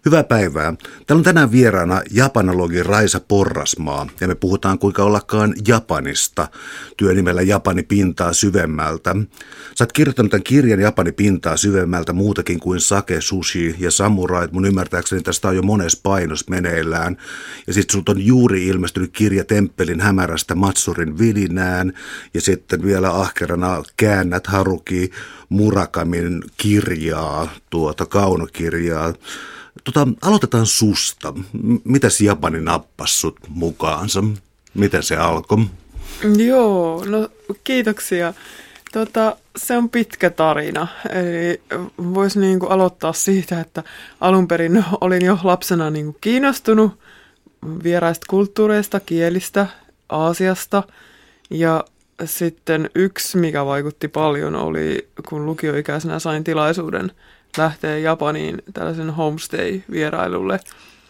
Hyvää päivää. Täällä on tänään vieraana japanologi Raisa Porrasmaa ja me puhutaan kuinka ollakaan Japanista työnimellä Japani pintaa syvemmältä. Sä oot kirjoittanut tämän kirjan Japani pintaa syvemmältä muutakin kuin sake, sushi ja samurait. Mun ymmärtääkseni tästä on jo mones painos meneillään. Ja sitten sulta on juuri ilmestynyt kirja Temppelin hämärästä Matsurin vilinään ja sitten vielä ahkerana käännät Haruki Murakamin kirjaa, kaunokirjaa. Aloitetaan susta. Mitäs Japani nappasi sut mukaansa? Miten se alkoi? Joo, no kiitoksia. Se on pitkä tarina. Eli voisi aloittaa siitä, että alun perin olin jo lapsena kiinnostunut vieraista kulttuureista, kielistä, Aasiasta. Ja sitten yksi, mikä vaikutti paljon, oli kun lukioikäisenä sain tilaisuuden lähteä Japaniin tällaisen homestay-vierailulle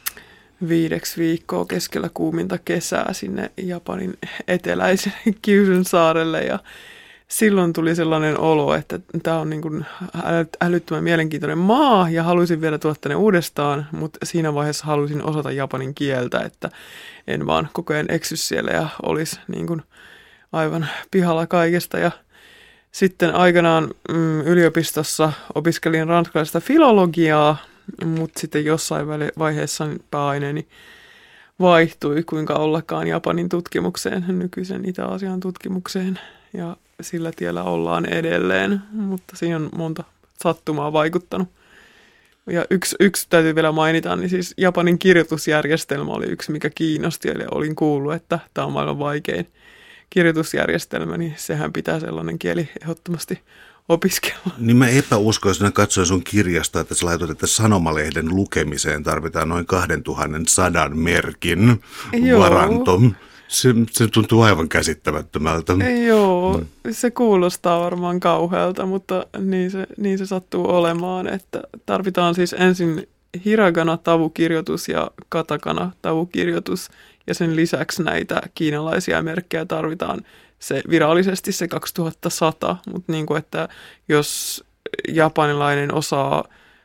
5 viikkoa keskellä kuuminta kesää sinne Japanin eteläisen Kyusyn saarelle. Ja silloin tuli sellainen olo, että tämä on älyttömän mielenkiintoinen maa ja halusin vielä tulla tänne uudestaan, mutta siinä vaiheessa halusin osata japanin kieltä, että en vaan koko ajan eksy siellä ja olisi aivan pihalla kaikesta. Ja sitten aikanaan yliopistossa opiskelin ranskalaista filologiaa, mutta sitten jossain vaiheessa pääaineeni vaihtui kuinka ollakaan Japanin tutkimukseen, nykyisen Itä-Aasian tutkimukseen. Ja sillä tiellä ollaan edelleen, mutta siinä on monta sattumaa vaikuttanut. Ja yksi täytyy vielä mainita, niin siis Japanin kirjoitusjärjestelmä oli yksi, mikä kiinnosti. Eli olin kuullut, että tämä on maailman vaikein kirjoitusjärjestelmä, niin sehän pitää sellainen kieli ehdottomasti opiskella. Niin mä epäuskoisena katsoin sun kirjasta, että sä laitot, että sanomalehden lukemiseen tarvitaan noin 2100 merkin varanto. Se tuntuu aivan käsittämättömältä. Joo, se kuulostaa varmaan kauhealta, mutta niin se sattuu olemaan, että tarvitaan siis ensin hiragana-tavukirjoitus ja katakana-tavukirjoitus, ja sen lisäksi näitä kiinalaisia merkkejä tarvitaan virallisesti se 2100, mutta että jos japanilainen osaa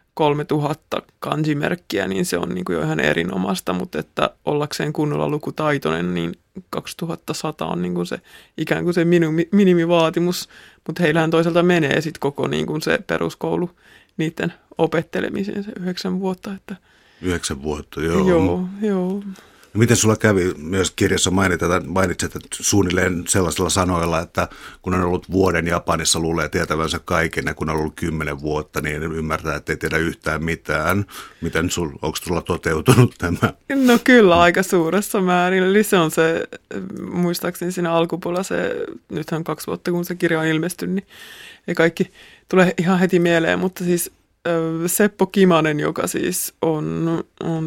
3000 kanjimerkkiä, niin se on jo ihan erinomaista, mutta että ollakseen kunnolla lukutaitoinen, niin 2100 on se ikään kuin se minimivaatimus, mutta heillähän toisaalta menee sitten koko se peruskoulu niiden opettelemiseen se 9 vuotta. Että 9 vuotta, joo. Joo. Miten sulla kävi myös kirjassa mainitset, että suunnilleen sellaisilla sanoilla, että kun on ollut vuoden Japanissa, luulee tietävänsä kaiken, ja kun on ollut 10 vuotta, niin ymmärtää, että ei tiedä yhtään mitään. Onko sulla toteutunut tämä? No kyllä aika suuressa määrin. Eli se on se, muistaakseni siinä alkupuolella nythän on 2 vuotta, kun se kirja on ilmestynyt, niin ei kaikki tule ihan heti mieleen, mutta siis Seppo Kimanen, joka siis on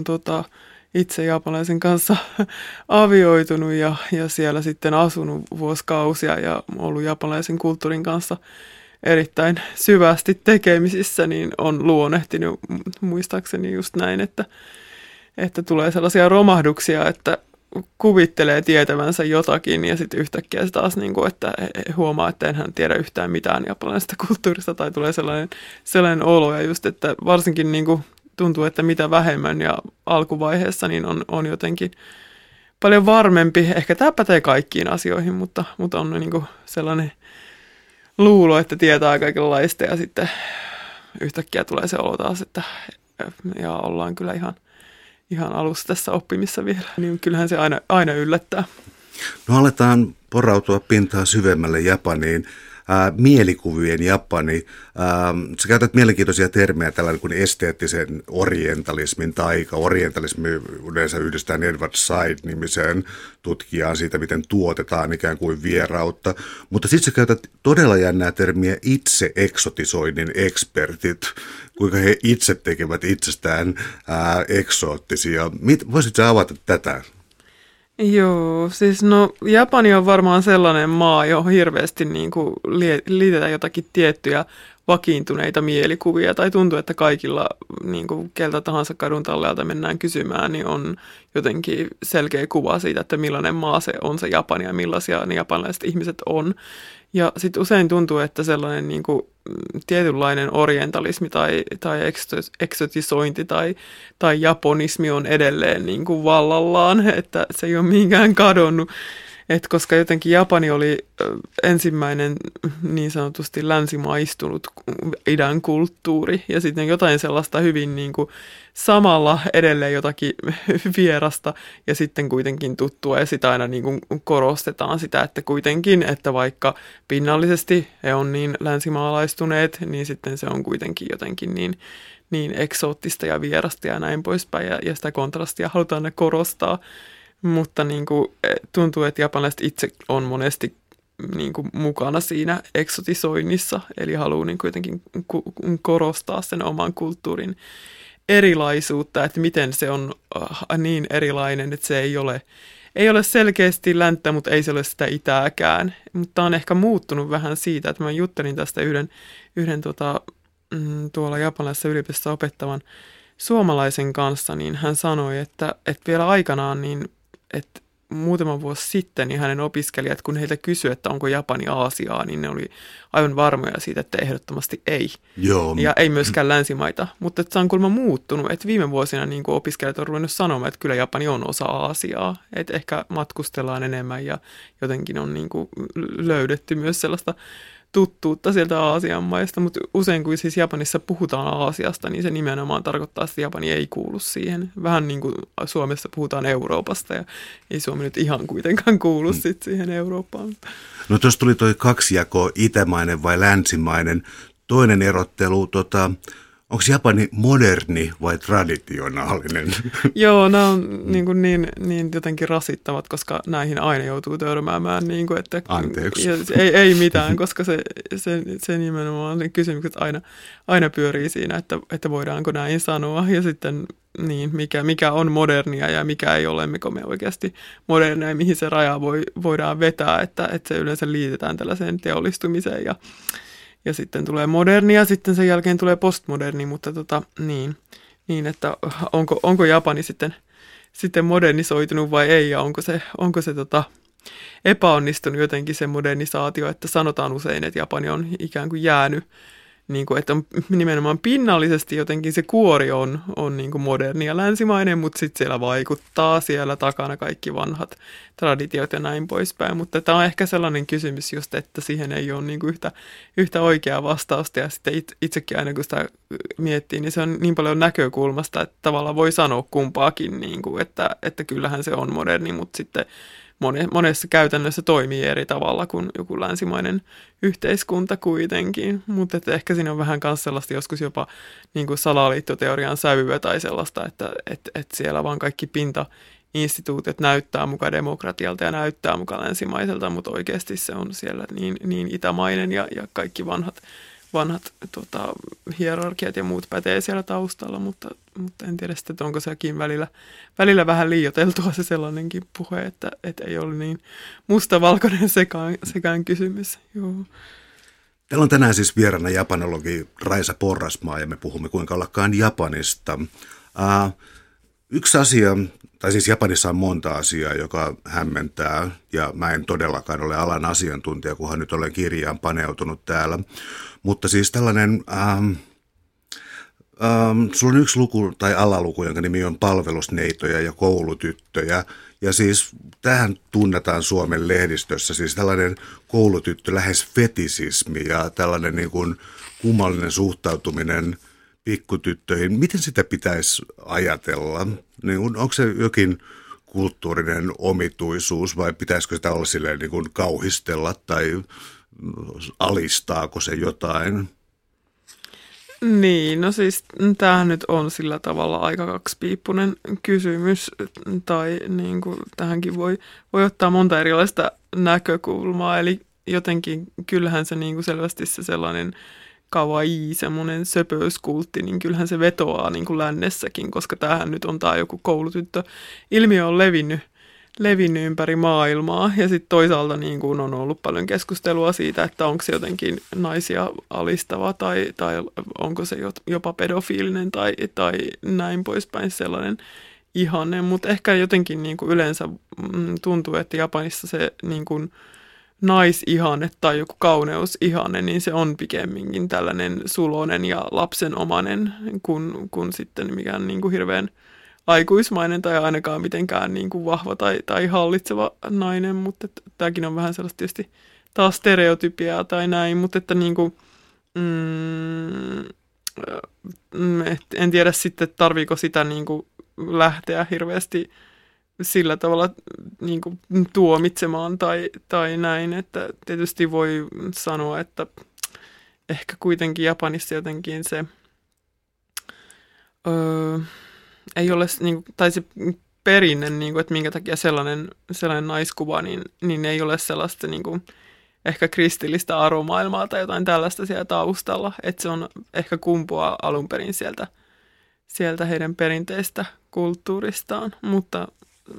itse japanilaisen kanssa avioitunut ja siellä sitten asunut vuosikausia ja ollut japanilaisen kulttuurin kanssa erittäin syvästi tekemisissä, niin on luonnehtinut muistaakseni just näin, että tulee sellaisia romahduksia, että kuvittelee tietävänsä jotakin ja sitten yhtäkkiä se taas, että huomaa, että enhän tiedä yhtään mitään japanilaisesta kulttuurista tai tulee sellainen olo ja just, että varsinkin tuntuu, että mitä vähemmän ja alkuvaiheessa niin on jotenkin paljon varmempi. Ehkä tämä pätee kaikkiin asioihin, mutta on sellainen luulo, että tietää kaikenlaista ja sitten yhtäkkiä tulee se olo taas, että ja ollaan kyllä ihan alussa tässä oppimissa vielä. Niin kyllähän se aina yllättää. No aletaan porautua pintaa syvemmälle Japaniin. Mielikuvien Japani. Sä käytät mielenkiintoisia termejä tällainen kuin esteettisen orientalismin taika. Orientalismi yleensä yhdistetään Edward Said-nimiseen tutkijaan siitä, miten tuotetaan ikään kuin vierautta. Mutta sitten sä käytät todella jännää termiä itse-eksotisoinnin ekspertit, kuinka he itse tekevät itsestään eksoottisia. Voisitko sä avata tätä? Joo, siis Japani on varmaan sellainen maa, johon hirveästi liitetään jotakin tiettyjä vakiintuneita mielikuvia, tai tuntuu, että kaikilla niin kuin keltä tahansa kadun talleelta mennään kysymään, niin on jotenkin selkeä kuva siitä, että millainen maa se on se Japani ja millaisia ne japanilaiset ihmiset on. Ja sitten usein tuntuu, että sellainen niin kuin tietynlainen orientalismi tai eksotisointi tai japonismi on edelleen niin kuin vallallaan, että se ei ole mihinkään kadonnut. Koska jotenkin Japani oli ensimmäinen niin sanotusti länsimaistunut idän kulttuuri ja sitten jotain sellaista hyvin niin kuin samalla edelleen jotakin vierasta ja sitten kuitenkin tuttua ja sitä aina niin kuin korostetaan sitä, että kuitenkin, että vaikka pinnallisesti he on niin länsimaalaistuneet, niin sitten se on kuitenkin jotenkin niin eksoottista ja vierasta ja näin poispäin ja sitä kontrastia halutaan ne korostaa. Mutta niin kuin, tuntuu, että japanilaiset itse on monesti niin kuin, mukana siinä eksotisoinnissa, eli haluaa niin kuitenkin korostaa sen oman kulttuurin erilaisuutta, että miten se on niin erilainen, että se ei ole selkeästi länttä, mutta ei se ole sitä itääkään. Mutta on ehkä muuttunut vähän siitä, että mä juttelin tästä yhden tuolla japanilaisessa yliopistossa opettavan suomalaisen kanssa, niin hän sanoi, että vielä aikanaan niin että muutama vuosi sitten niin hänen opiskelijat, kun heiltä kysyi, että onko Japani Aasiaa, niin ne oli aivan varmoja siitä, että ehdottomasti ei. Joo. Ja ei myöskään länsimaita. Mutta se on kuulemma muuttunut, että viime vuosina niin kuin opiskelijat on ruvennut sanomaan, että kyllä Japani on osa Aasiaa. Että ehkä matkustellaan enemmän ja jotenkin on niin kuin löydetty myös sellaista tuttuutta sieltä Aasian maista, mutta usein kun siis Japanissa puhutaan Aasiasta, niin se nimenomaan tarkoittaa, että Japani ei kuulu siihen. Vähän niin kuin Suomessa puhutaan Euroopasta ja ei Suomi nyt ihan kuitenkaan kuulu sit siihen Eurooppaan. No tuossa tuli toi kaksijako, itämainen vai länsimainen. Toinen erottelu, onko Japani moderni vai traditionaalinen? Joo, nämä on niin jotenkin rasittavat, koska näihin aina joutuu törmäämään. Niin kuin, että, anteeksi. Ei mitään, koska se nimenomaan ne kysymykset aina pyörii siinä, että voidaanko näin sanoa. Ja sitten niin, mikä on modernia ja mikä ei ole, mikä me oikeasti modernia ja mihin se raja voidaan vetää, että se yleensä liitetään tällaiseen teollistumiseen ja sitten tulee moderni ja sitten sen jälkeen tulee postmoderni, mutta niin, että onko Japani sitten modernisoitunut vai ei ja onko se epäonnistunut jotenkin se modernisaatio, että sanotaan usein, että Japani on ikään kuin jäänyt, niin kuin, että on nimenomaan pinnallisesti jotenkin se kuori on niin kuin moderni ja länsimainen, mutta sitten siellä vaikuttaa siellä takana kaikki vanhat traditiot ja näin poispäin. Mutta tämä on ehkä sellainen kysymys just, että siihen ei ole niin kuin yhtä oikeaa vastausta ja sitten itsekin aina kun sitä miettii, niin se on niin paljon näkökulmasta, että tavallaan voi sanoa kumpaakin, niin kuin, että kyllähän se on moderni, mutta sitten monessa käytännössä toimii eri tavalla kuin joku länsimainen yhteiskunta kuitenkin, mutta ehkä siinä on vähän myös sellaista joskus jopa niin kuin salaliittoteorian sävyä tai sellaista, että siellä vaan kaikki pintainstituutiot näyttää mukaan demokratialta ja näyttää mukaan länsimaiselta, mutta oikeasti se on siellä niin itämainen ja kaikki vanhat hierarkiat ja muut pätee siellä taustalla, mutta en tiedä sitten, että onko sekin välillä vähän liioiteltua se sellainenkin puhe, että ei ole niin mustavalkoinen sekään kysymys. Joo. Täällä on tänään siis vieraana japanologi Raisa Porrasmaa ja me puhumme kuinka ollakaan Japanista. Yksi asia, tai siis Japanissa on monta asiaa, joka hämmentää, ja mä en todellakaan ole alan asiantuntija, kunhan nyt olen kirjaan paneutunut täällä. Mutta siis tällainen, sulla on yksi luku tai alaluku, jonka nimi on palvelusneitoja ja koulutyttöjä, ja siis tähän tunnetaan Suomen lehdistössä, siis tällainen koulutyttö lähes fetisismi ja tällainen niin kuin kummallinen suhtautuminen pikkutyttöihin. Miten sitä pitäisi ajatella? Niin, onko se jokin kulttuurinen omituisuus vai pitäisikö sitä olla silleen niin kuin kauhistella tai alistaako se jotain? Niin, no siis tämähän nyt on sillä tavalla aika kaksipiippunen kysymys tai niin kuin tähänkin voi ottaa monta erilaista näkökulmaa, eli jotenkin kyllähän se niin kuin selvästi se sellainen kawaii, semmoinen söpöyskultti, niin kyllähän se vetoaa niin kuin lännessäkin, koska tämähän nyt on tämä joku koulutyttö. Ilmiö on levinnyt levinnyt ympäri maailmaa. Ja sitten toisaalta niin kuin on ollut paljon keskustelua siitä, että onko se jotenkin naisia alistava tai onko se jopa pedofiilinen tai näin poispäin sellainen ihanne. Mutta ehkä jotenkin niin kuin yleensä tuntuu, että Japanissa se niin kuin naisihanne tai joku kauneusihanne, niin se on pikemminkin tällainen suloinen ja lapsenomainen kuin sitten mikään niin kuin hirveän aikuismainen tai ainakaan mitenkään niin kuin vahva tai hallitseva nainen, mutta tämäkin on vähän sellaista tietysti taas stereotypiaa tai näin, mutta että niin kuin, en tiedä sitten, tarviiko sitä niin kuin lähteä hirveästi sillä tavalla niin kuin tuomitsemaan tai näin, että tietysti voi sanoa, että ehkä kuitenkin Japanissa jotenkin se ei ole, niin kuin, tai se perinne, niin kuin, että minkä takia sellainen naiskuva, niin ei ole sellaista niin kuin, ehkä kristillistä arvomaailmaa tai jotain tällaista siellä taustalla, että se on ehkä kumpuaa alun perin sieltä heidän perinteistä kulttuuristaan, mutta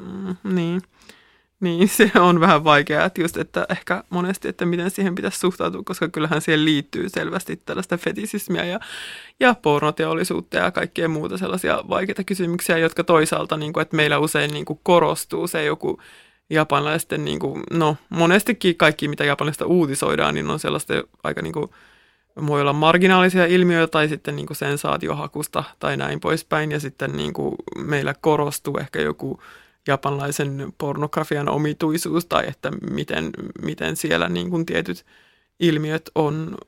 niin se on vähän vaikeaa, että just, että ehkä monesti, että miten siihen pitäisi suhtautua, koska kyllähän siihen liittyy selvästi tällaista fetisismiä ja pornoteollisuutta ja kaikkea muuta sellaisia vaikeita kysymyksiä, jotka toisaalta, niin kuin, että meillä usein niin kuin korostuu se joku japanilaisten, niin kuin, no monestikin kaikki, mitä japanista uutisoidaan, niin on sellaista aika niin kuin, voi olla marginaalisia ilmiöitä tai sitten niin kuin sensaatiohakusta tai näin poispäin, ja sitten niin kuin meillä korostuu ehkä joku japanlaisen pornografian omituisuus tai että miten siellä niin kuin tietyt ilmiöt on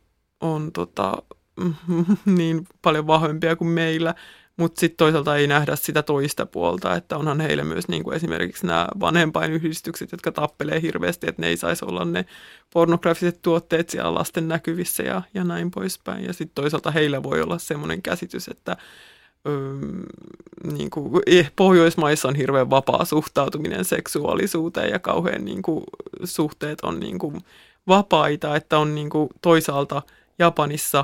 niin paljon vahvempia kuin meillä, mutta sitten toisaalta ei nähdä sitä toista puolta, että onhan heille myös niin kuin esimerkiksi nämä vanhempainyhdistykset, jotka tappelee hirveästi, että ne ei saisi olla ne pornografiset tuotteet siellä lasten näkyvissä ja näin poispäin. Ja sitten toisaalta heillä voi olla semmoinen käsitys, että niin kuin Pohjoismaissa on hirveän vapaa suhtautuminen seksuaalisuuteen ja kauhean niin kuin, suhteet on niin kuin, vapaita, että on niin kuin, toisaalta Japanissa,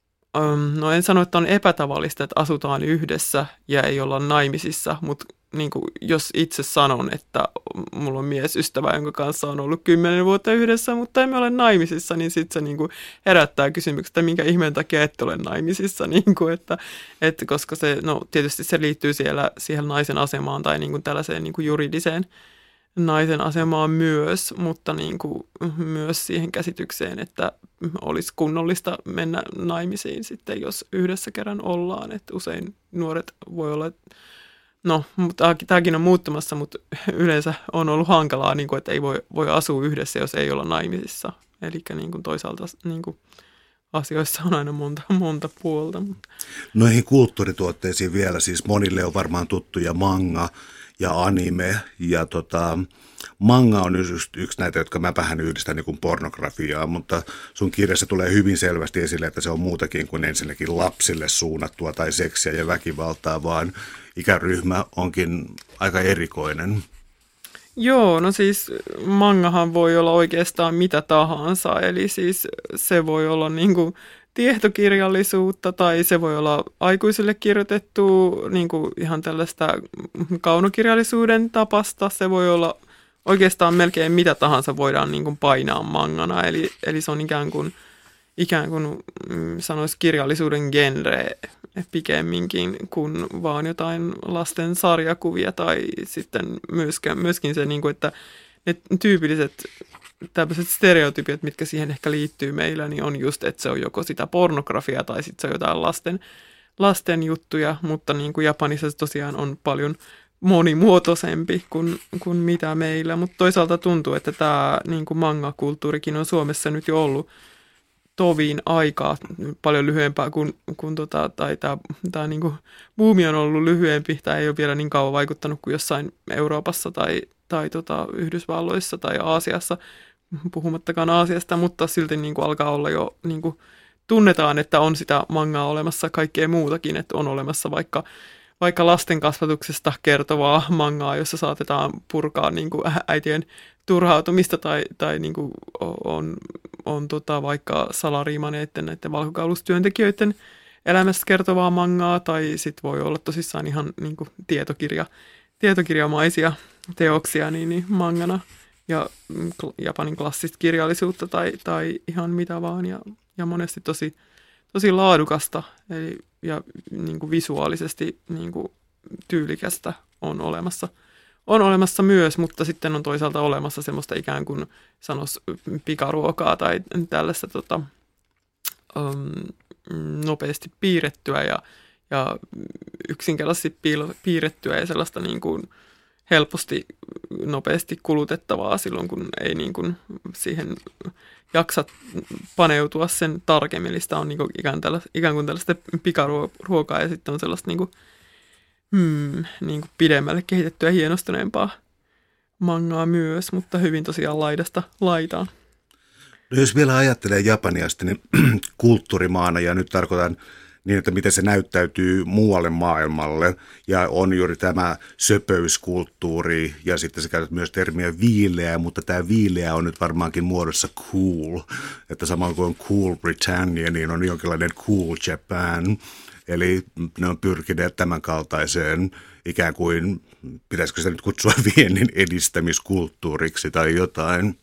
no en sano, että on epätavallista, että asutaan yhdessä ja ei olla naimisissa, mutta niin kuin, jos itse sanon, että mulla on miesystävä, jonka kanssa on ollut 10 vuotta yhdessä, mutta emme ole naimisissa, niin sitten se niin kuin herättää kysymyksen, että minkä ihmeen takia ette ole naimisissa, niin kuin, että koska se, no tietysti se liittyy siihen naisen asemaan tai niin kuin tällaiseen niin kuin juridiseen naisen asemaan myös, mutta niin kuin myös siihen käsitykseen, että olisi kunnollista mennä naimisiin sitten, jos yhdessä kerran ollaan, että usein nuoret voi olla. No, mutta tämäkin on muuttumassa, mutta yleensä on ollut hankalaa, niin kuin, että ei voi asua yhdessä, jos ei olla naimisissa. Eli niin kuin toisaalta niin kuin asioissa on aina monta puolta. Noihin kulttuurituotteisiin vielä, siis monille on varmaan tuttuja manga ja anime. Ja manga on yksi näitä, jotka mä vähän yhdistän niin kuin pornografiaa, mutta sun kirjassa tulee hyvin selvästi esille, että se on muutakin kuin ensinnäkin lapsille suunnattua tai seksiä ja väkivaltaa, vaan ikäryhmä onkin aika erikoinen. Joo, no siis mangahan voi olla oikeastaan mitä tahansa, eli siis se voi olla niin kuin tietokirjallisuutta tai se voi olla aikuisille kirjoitettu niin kuin ihan tällaista kaunokirjallisuuden tapasta, se voi olla oikeastaan melkein mitä tahansa voidaan niin kuin painaa mangana, eli se on ikään kuin sanoisi kirjallisuuden genre pikemminkin kuin vaan jotain lasten sarjakuvia tai sitten myöskin se, niin kuin, että ne tyypilliset tämmöiset stereotypiat, mitkä siihen ehkä liittyy meillä, niin on just, että se on joko sitä pornografiaa tai sitten se on jotain lasten juttuja, mutta niin kuin Japanissa se tosiaan on paljon monimuotoisempi kuin mitä meillä, mutta toisaalta tuntuu, että tämä niin kuin manga-kulttuurikin on Suomessa nyt jo ollut tovin aikaa paljon lyhyempää tai tämä niin kuin buumi on ollut lyhyempi, tämä ei ole vielä niin kauan vaikuttanut kuin jossain Euroopassa tai Yhdysvalloissa tai Aasiassa, puhumattakaan Aasiasta, mutta silti niin kuin alkaa olla jo, niin kuin tunnetaan, että on sitä mangaa olemassa kaikkea muutakin, että on olemassa vaikka lasten kasvatuksesta kertovaa mangaa, jossa saatetaan purkaa niin kuin äitien turhautumista tai niin kuin on vaikka salariimaneiden näiden valkokaulustyöntekijöiden elämästä kertovaa mangaa, tai sitten voi olla tosissaan ihan niin kuin tietokirjamaisia teoksia niin mangana ja Japanin klassista kirjallisuutta tai ihan mitä vaan ja monesti tosi laadukasta ja niin kuin visuaalisesti niin kuin tyylikästä on olemassa myös, mutta sitten on toisaalta olemassa semmoista ikään kuin sanoisi pikaruokaa tai tällaista nopeasti piirrettyä ja yksinkertaisesti piirrettyä ja sellaista niin kuin helposti, nopeasti kulutettavaa silloin, kun ei niin kuin siihen jaksa paneutua sen tarkemmin. Eli sitä on niin kuin ikään kuin tällaista pikaruokaa ja sitten on sellaista niin kuin pidemmälle kehitettyä ja hienostuneempaa mangaa myös, mutta hyvin tosiaan laidasta laitaan. No jos vielä ajattelee Japania niin kulttuurimaana, ja nyt tarkoitan niin, että miten se näyttäytyy muualle maailmalle, ja on juuri tämä söpöyskulttuuri, ja sitten sä käytät myös termiä viileä, mutta tämä viileä on nyt varmaankin muodossa cool, että samoin kuin on cool Britannia, niin on jonkinlainen cool Japan, eli ne on pyrkineet tämän kaltaiseen ikään kuin, pitäisikö sitä nyt kutsua viennin edistämiskulttuuriksi tai jotain.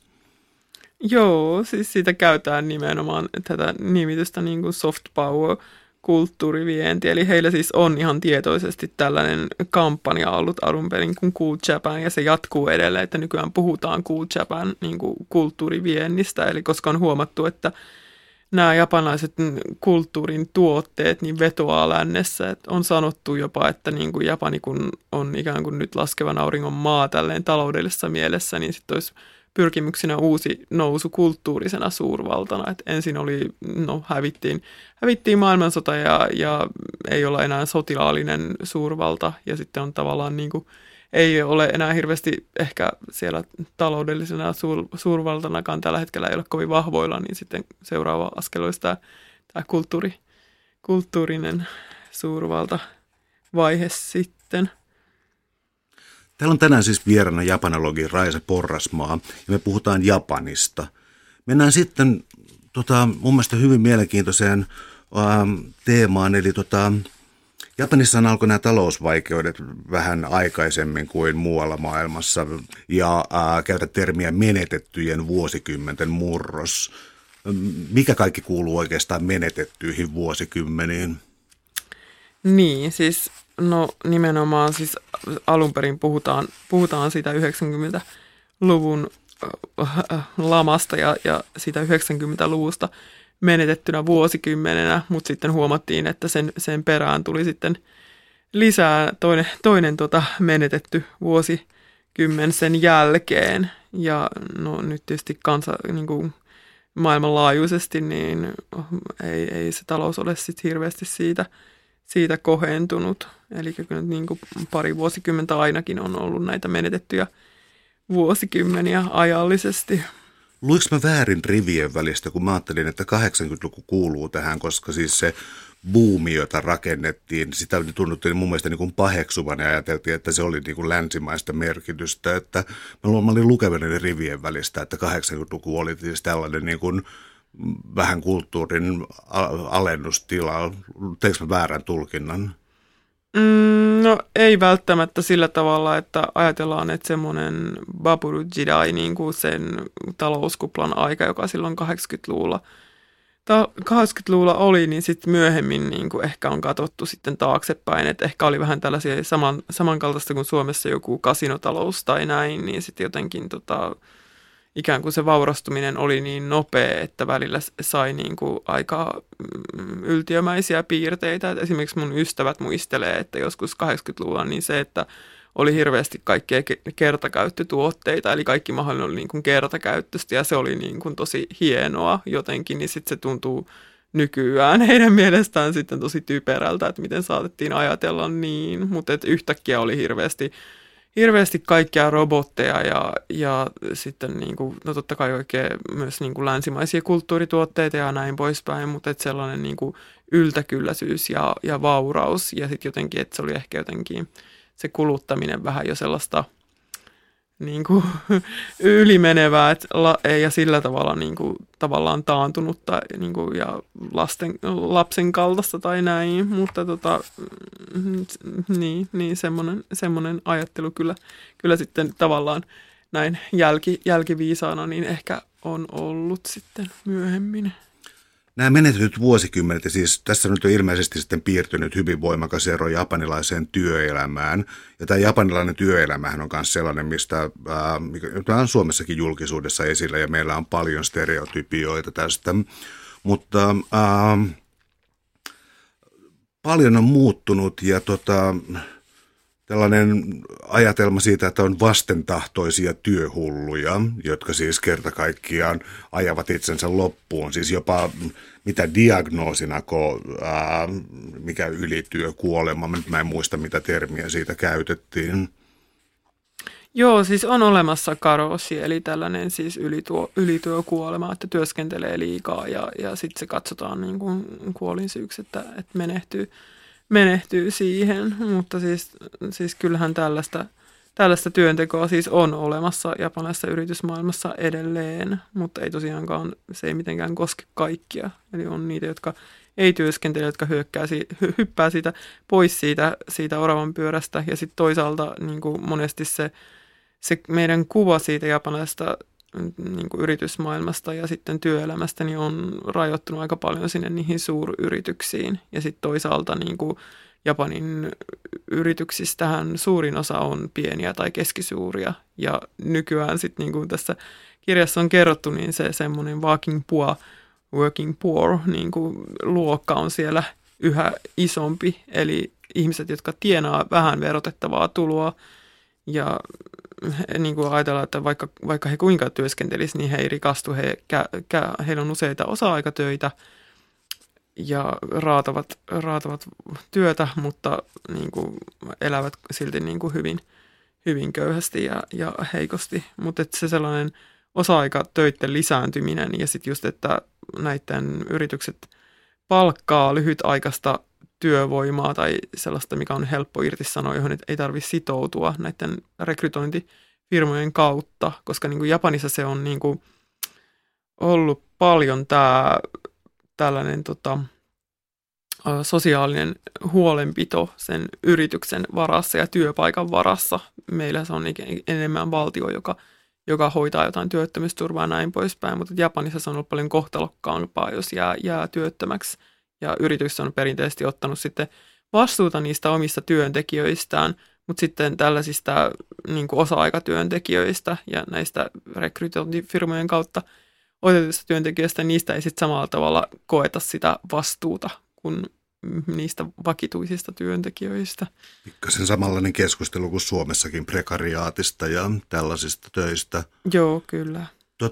Joo, siis siitä käytetään nimenomaan tätä nimitystä niin kuin soft power kulttuurivienti, eli heillä siis on ihan tietoisesti tällainen kampanja ollut alun perin kuin Cool Japan, ja se jatkuu edelleen, että nykyään puhutaan Cool Japan niin kuin kulttuuriviennistä, eli koska on huomattu, että nämä japanilaiset kulttuurin tuotteet niin vetoaa lännessä, että on sanottu jopa, että niin kuin Japani kun on ikään kuin nyt laskevan auringon maa tälleen taloudellisessa mielessä, niin sitten olisi pyrkimyksenä uusi nousu kulttuurisena suurvaltana. Et ensin oli, hävittiin maailmansota ja ei olla enää sotilaallinen suurvalta ja sitten on tavallaan niin kuin, ei ole enää hirveästi ehkä siellä taloudellisena suurvaltanakaan tällä hetkellä ei ole kovin vahvoilla, niin sitten seuraava askel olisi tämä kulttuurinen suurvaltavaihe sitten. Täällä on tänään siis vieraana japanologi Raisa Porrasmaa ja me puhutaan Japanista. Mennään sitten mun mielestä hyvin mielenkiintoiseen teemaan, eli Japanissa alkoi nämä talousvaikeudet vähän aikaisemmin kuin muualla maailmassa ja käytä termiä menetettyjen vuosikymmenten murros. Mikä kaikki kuuluu oikeastaan menetettyihin vuosikymmeniin? Niin, siis nimenomaan siis alun perin puhutaan siitä 90-luvun lamasta ja siitä 90-luvusta menetettynä vuosikymmenenä, mutta sitten huomattiin, että sen perään tuli sitten lisää toinen menetetty vuosikymmen sen jälkeen. Ja nyt tietysti niin kuin maailmanlaajuisesti niin ei se talous ole sitten hirveästi siitä kohentunut. Eli kyllä niin kuin pari vuosikymmentä ainakin on ollut näitä menetettyjä vuosikymmeniä ajallisesti. Luinko mä väärin rivien välistä, kun mä ajattelin, että 80-luku kuuluu tähän, koska siis se buumi, jota rakennettiin, sitä tunnuttiin mun mielestä niin kuin paheksuvan ja ajateltiin, että se oli niin kuin länsimaista merkitystä. Että mä olin lukevani rivien välistä, että 80-luku oli siis tällainen niin kuin vähän kulttuurin alennustila. Teekö mä väärän tulkinnan? No ei välttämättä sillä tavalla, että ajatellaan, että semmoinen Baburu Jidai, niin kuin sen talouskuplan aika, joka silloin 80-luvulla oli, niin sitten myöhemmin niin kuin ehkä on katsottu sitten taaksepäin, että ehkä oli vähän tällaisia samankaltaista kuin Suomessa joku kasinotalous tai näin, niin sitten jotenkin ikään kuin se vaurastuminen oli niin nopea, että välillä sai niin kuin aika yltiömäisiä piirteitä. Et esimerkiksi mun ystävät muistelee, että joskus 80-luvulla niin se, että oli hirveästi kaikkea kertakäyttötuotteita, eli kaikki mahdollinen oli niin kuin kertakäyttöistä, ja se oli niin kuin tosi hienoa jotenkin, niin sitten se tuntuu nykyään heidän mielestään sitten tosi typerältä, että miten saatettiin ajatella niin, mutta yhtäkkiä oli hirveästi kaikkia robotteja ja sitten niin kuin, totta kai oikein myös niin kuin länsimaisia kulttuurituotteita ja näin poispäin, mutta että sellainen niin kuin yltäkylläisyys ja vauraus ja sitten jotenkin, että se oli ehkä jotenkin se kuluttaminen vähän jo sellaista niin kuin, ylimenevää ja sillä tavalla niin kuin, tavallaan taantunutta niin kuin, ja lapsen kaltaista tai näin, mutta niin semmoinen ajattelu kyllä sitten tavallaan näin jälkiviisaana niin ehkä on ollut sitten myöhemmin. Nämä menetetyt vuosikymmenet, ja siis tässä nyt on ilmeisesti sitten piirtynyt hyvin voimakas ero japanilaiseen työelämään. Ja tämä japanilainen työelämähän on myös sellainen, mikä on Suomessakin julkisuudessa esillä, ja meillä on paljon stereotypioita tästä. Mutta paljon on muuttunut, ja tällainen ajatelma siitä, että on vastentahtoisia työhulluja, jotka siis kerta kaikkiaan ajavat itsensä loppuun. Siis jopa mitä diagnoosina, mikä ylityökuolema, mä en muista mitä termiä siitä käytettiin. Joo, siis on olemassa karoosi, eli tällainen siis ylityökuolema, että työskentelee liikaa ja sitten se katsotaan niin kuin kuolinsyyksi, että menehtyy siihen, mutta siis kyllähän tällaista työntekoa siis on olemassa japanilaisessa yritysmaailmassa edelleen, mutta ei tosiaankaan, se ei mitenkään koske kaikkia. Eli on niitä, jotka ei työskentele, jotka hyppää siitä pois siitä oravan pyörästä ja sitten toisaalta niin kuin monesti se meidän kuva siitä japanilaisesta niin kuin yritysmaailmasta ja sitten työelämästä niin on rajoittunut aika paljon sinne niihin suuryrityksiin. Ja sitten toisaalta niin kuin Japanin yrityksistähän suurin osa on pieniä tai keskisuuria. Ja nykyään sitten niin kuin tässä kirjassa on kerrottu, niin se semmoinen working poor niin kuin luokka on siellä yhä isompi. Eli ihmiset, jotka tienaa vähän verotettavaa tuloa ja niin kuin ajatellaan, että vaikka he kuinka työskentelisivät, niin he ei rikastu. Heillä on useita osa-aikatöitä ja raatavat työtä, mutta niin kuin elävät silti niin kuin hyvin köyhästi ja heikosti. Mutta se sellainen osa-aikatöiden lisääntyminen ja sitten just, että näiden yritykset palkkaa lyhytaikaista työvoimaa tai sellaista, mikä on helppo irtisanoa, johon ei tarvitse sitoutua näiden rekrytointifirmojen kautta, koska niin kuin Japanissa se on niin kuin ollut paljon tällainen sosiaalinen huolenpito sen yrityksen varassa ja työpaikan varassa. Meillä se on enemmän valtio, joka hoitaa jotain työttömyysturvaa ja näin poispäin, mutta Japanissa se on ollut paljon kohtalokkaampaa, jos jää työttömäksi. Ja yritys on perinteisesti ottanut sitten vastuuta niistä omista työntekijöistään, mutta sitten tällaisista niin kuin osa-aikatyöntekijöistä ja näistä rekrytointifirmojen kautta otetuista työntekijöistä, niistä ei sitten samalla tavalla koeta sitä vastuuta kuin niistä vakituisista työntekijöistä. Pikkasen samanlainen keskustelu kuin Suomessakin prekariaatista ja tällaisista töistä. Joo, kyllä.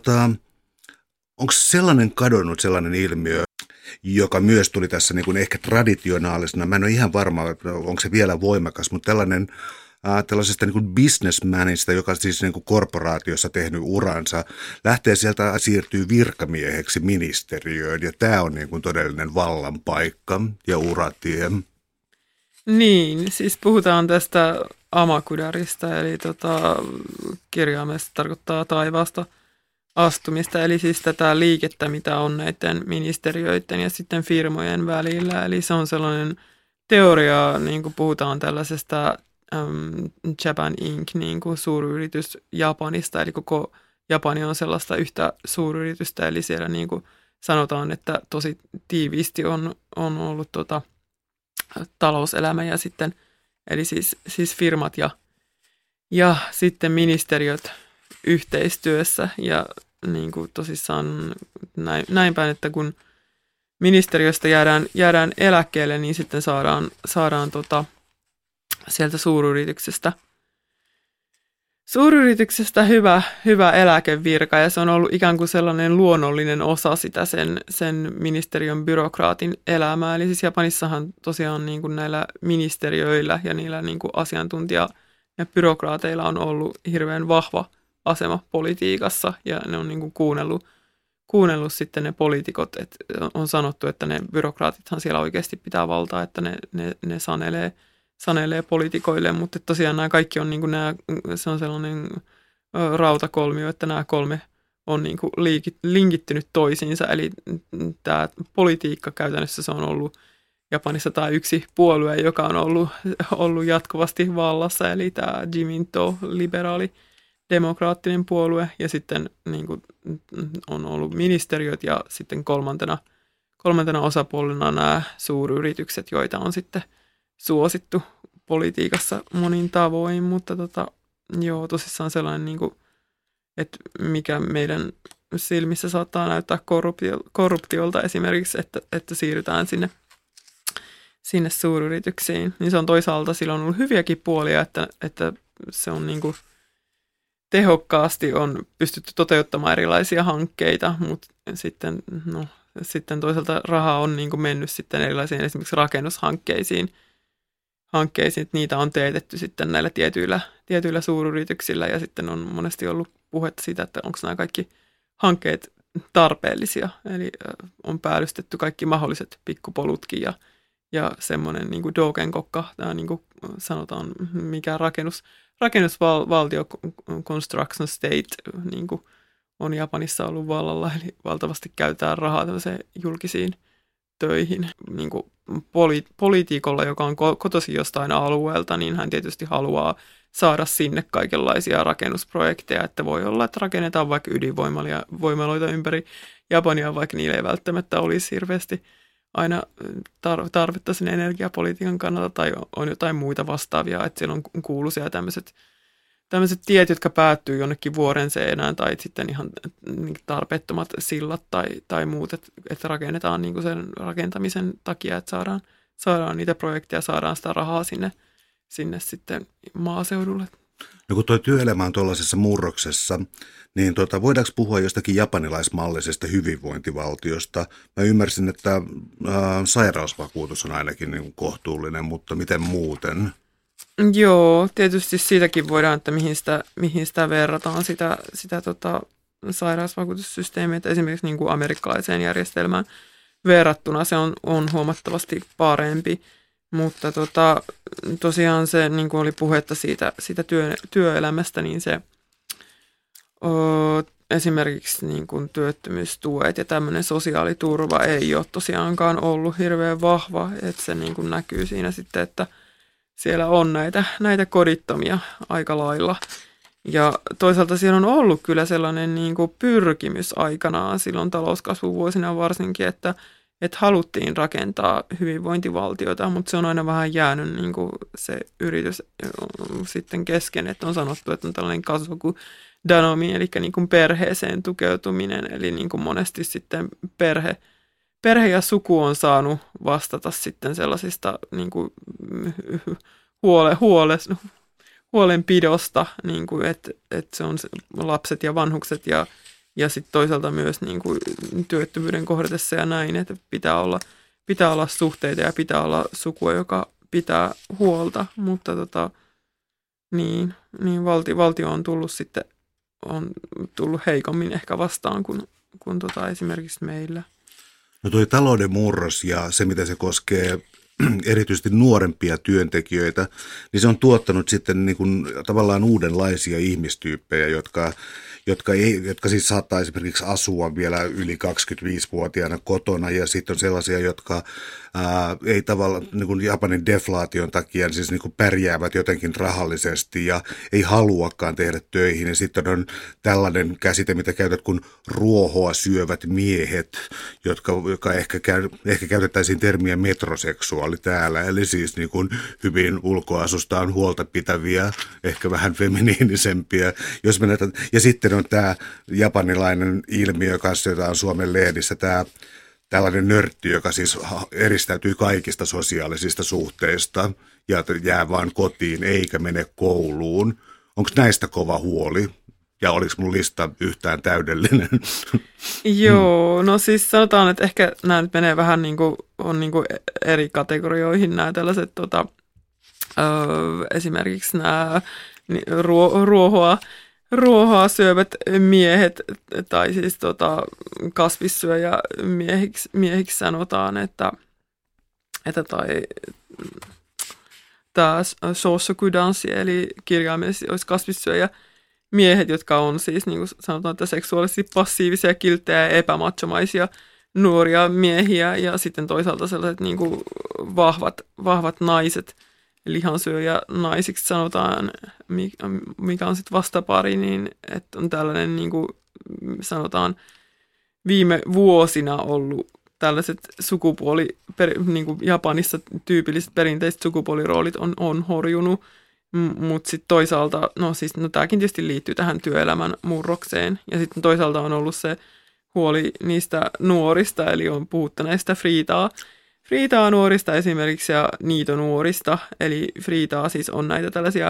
Onko sellainen ilmiö, joka myös tuli tässä niin kuin ehkä traditionaalisena, mä en ole ihan varma, onko se vielä voimakas, mutta tällaisesta niin kuin businessmanista, joka siis niin kuin korporaatiossa tehnyt uransa, lähtee sieltä, siirtyy virkamieheksi ministeriöön, ja tämä on niin kuin todellinen vallanpaikka ja uratie. Niin, siis puhutaan tästä amakudarista, eli kirjaimellisesti tarkoittaa taivaasta astumista, eli siis tätä liikettä, mitä on näiden ministeriöiden ja sitten firmojen välillä. Eli se on sellainen teoria, niin kuin puhutaan tällaisesta Japan Inc., niin kuin suuryritys Japanista, eli koko Japani on sellaista yhtä suuryritystä, eli siellä niin kuin sanotaan, että tosi tiiviisti on ollut talouselämä ja sitten, eli siis firmat ja sitten ministeriöt yhteistyössä ja niin kuin tosissaan näin päin, että kun ministeriöstä jäädään eläkkeelle, niin sitten saadaan sieltä suuryrityksestä hyvä eläkevirka, ja se on ollut ikään kuin sellainen luonnollinen osa sitä sen ministeriön byrokraatin elämää. Eli siis Japanissahan tosiaan niin kuin näillä ministeriöillä ja niillä niin kuin asiantuntija- ja byrokraateilla on ollut hirveän vahva asema politiikassa, ja ne on niin kuin kuunnellut sitten ne poliitikot, että on sanottu, että ne byrokraatithan siellä oikeasti pitää valtaa, että ne sanelee poliitikoille, mutta tosiaan nämä kaikki on, niin kuin se on sellainen rautakolmio, että nämä kolme on niin kuin linkittynyt toisiinsa. Eli tämä politiikka käytännössä se on ollut Japanissa tämä yksi puolue, joka on ollut jatkuvasti vallassa, eli tämä Jiminto, liberaali demokraattinen puolue, ja sitten niin kuin, on ollut ministeriöt, ja sitten kolmantena osapuolena nämä suuryritykset, joita on sitten suosittu politiikassa monin tavoin, mutta joo, tosissaan sellainen, niin kuin, että mikä meidän silmissä saattaa näyttää korruptiolta esimerkiksi, että siirrytään sinne suuryrityksiin, niin se on toisaalta silloin ollut hyviäkin puolia, että se on niin kuin tehokkaasti on pystytty toteuttamaan erilaisia hankkeita, mutta sitten toisaalta raha on niin kuin mennyt sitten erilaisiin esimerkiksi rakennushankkeisiin, että niitä on teetetty sitten näillä tietyillä suuryrityksillä, ja sitten on monesti ollut puhetta siitä, että onko nämä kaikki hankkeet tarpeellisia, eli on päällystetty kaikki mahdolliset pikkupolutkin ja semmoinen niin kuin Dogenkokka, tämä niin kuin sanotaan, mikä rakennusvaltio, construction state, niin kuin on Japanissa ollut vallalla, eli valtavasti käytetään rahaa tällaiseen julkisiin töihin. Niin kuin poliitikolla, joka on kotoisin jostain alueelta, niin hän tietysti haluaa saada sinne kaikenlaisia rakennusprojekteja, että voi olla, että rakennetaan vaikka ydinvoimaloita ympäri Japania, vaikka niillä ei välttämättä olisi hirveästi aina tarvetta sinne energiapolitiikan kannalta, tai on jotain muita vastaavia, että siellä on kuuluisia tämmöiset tiet, jotka päättyy jonnekin vuoren seinään, tai sitten ihan tarpeettomat sillat tai muut, että rakennetaan niin kuin sen rakentamisen takia, että saadaan niitä projekteja, saadaan sitä rahaa sinne sitten maaseudulle. No kun tuo työelämä on tuollaisessa murroksessa, niin voidaanko puhua jostakin japanilaismallisesta hyvinvointivaltiosta? Mä ymmärsin, että sairausvakuutus on ainakin niin kuin kohtuullinen, mutta miten muuten? Joo, tietysti siitäkin voidaan, että mihin sitä verrataan sitä sairausvakuutussysteemiä, että esimerkiksi niin kuin amerikkalaiseen järjestelmään verrattuna se on huomattavasti parempi, mutta tosiaan se, niin kuin oli puhetta siitä työelämästä, niin se esimerkiksi niin kuin työttömyystuet ja tämmöinen sosiaaliturva ei ole tosiaankaan ollut hirveän vahva, että se niin kuin näkyy siinä sitten, että siellä on näitä kodittomia aika lailla. Ja toisaalta siellä on ollut kyllä sellainen niin kuin pyrkimys aikanaan silloin talouskasvuvuosina varsinkin, että haluttiin rakentaa hyvinvointivaltiota, mutta se on aina vähän jäänyt niin kuin se yritys sitten kesken, että on sanottu, että on tällainen kasvu danomi, eli niin kuin perheeseen tukeutuminen, eli niin kuin monesti sitten perhe ja suku on saanut vastata sitten sellaisista niin kuin huolenpidosta, niin kuin, että se on lapset ja vanhukset ja sitten toisaalta myös niin kuin työttömyyden kohdatessa ja näin, että pitää olla suhteita ja pitää olla sukua, joka pitää huolta, mutta niin valtio on tullut heikommin ehkä vastaan kuin esimerkiksi meillä. No toi talouden murros ja se, mitä se koskee erityisesti nuorempia työntekijöitä, niin se on tuottanut sitten niin kuin tavallaan uudenlaisia ihmistyyppejä, jotka siis saattaa esimerkiksi asua vielä yli 25-vuotiaana kotona, ja sitten on sellaisia, jotka ei tavallaan niin kuin Japanin deflaation takia siis niin kuin pärjäävät jotenkin rahallisesti ja ei haluakaan tehdä töihin. Ja sitten on tällainen käsite, mitä käytät kuin ruohoa syövät miehet, joka ehkä käytettäisiin termiä metroseksuaali täällä, eli siis niin kuin hyvin ulkoasustaan huolta pitäviä, ehkä vähän feminiinisempiä. Ja sitten on tämä japanilainen ilmiö kanssa, jota on Suomen lehdissä, tällainen nörtti, joka siis eristäytyy kaikista sosiaalisista suhteista ja jää vaan kotiin eikä mene kouluun. Onko näistä kova huoli? Ja oliko mun lista yhtään täydellinen? Joo, no siis sanotaan, että ehkä nämä nyt menee vähän niin kuin, on niin kuin eri kategorioihin nämä tällaiset esimerkiksi nämä ruohoa syövät miehet, tai siis kasvissyöjä miehiksi sanotaan, että tämä shoshoku-danssi, eli kirjaimellisesti olisi kasvissyöjä miehet, jotka on siis niin kuin sanotaan, että seksuaalisesti passiivisia, kilttejä ja epämachomaisia nuoria miehiä ja sitten toisaalta sellaiset niin kuin vahvat naiset, lihansyöjä naisiksi sanotaan, mikä on sitten vastapari, niin että on tällainen niin kuin sanotaan viime vuosina ollut tällaiset niin kuin Japanissa tyypilliset perinteiset sukupuoliroolit on horjunut, mutta sitten toisaalta, tämäkin tietysti liittyy tähän työelämän murrokseen, ja sitten toisaalta on ollut se huoli niistä nuorista, eli on puhuttu näistä friitaa nuorista esimerkiksi ja niitonuorista, eli friitaa siis on näitä tällaisia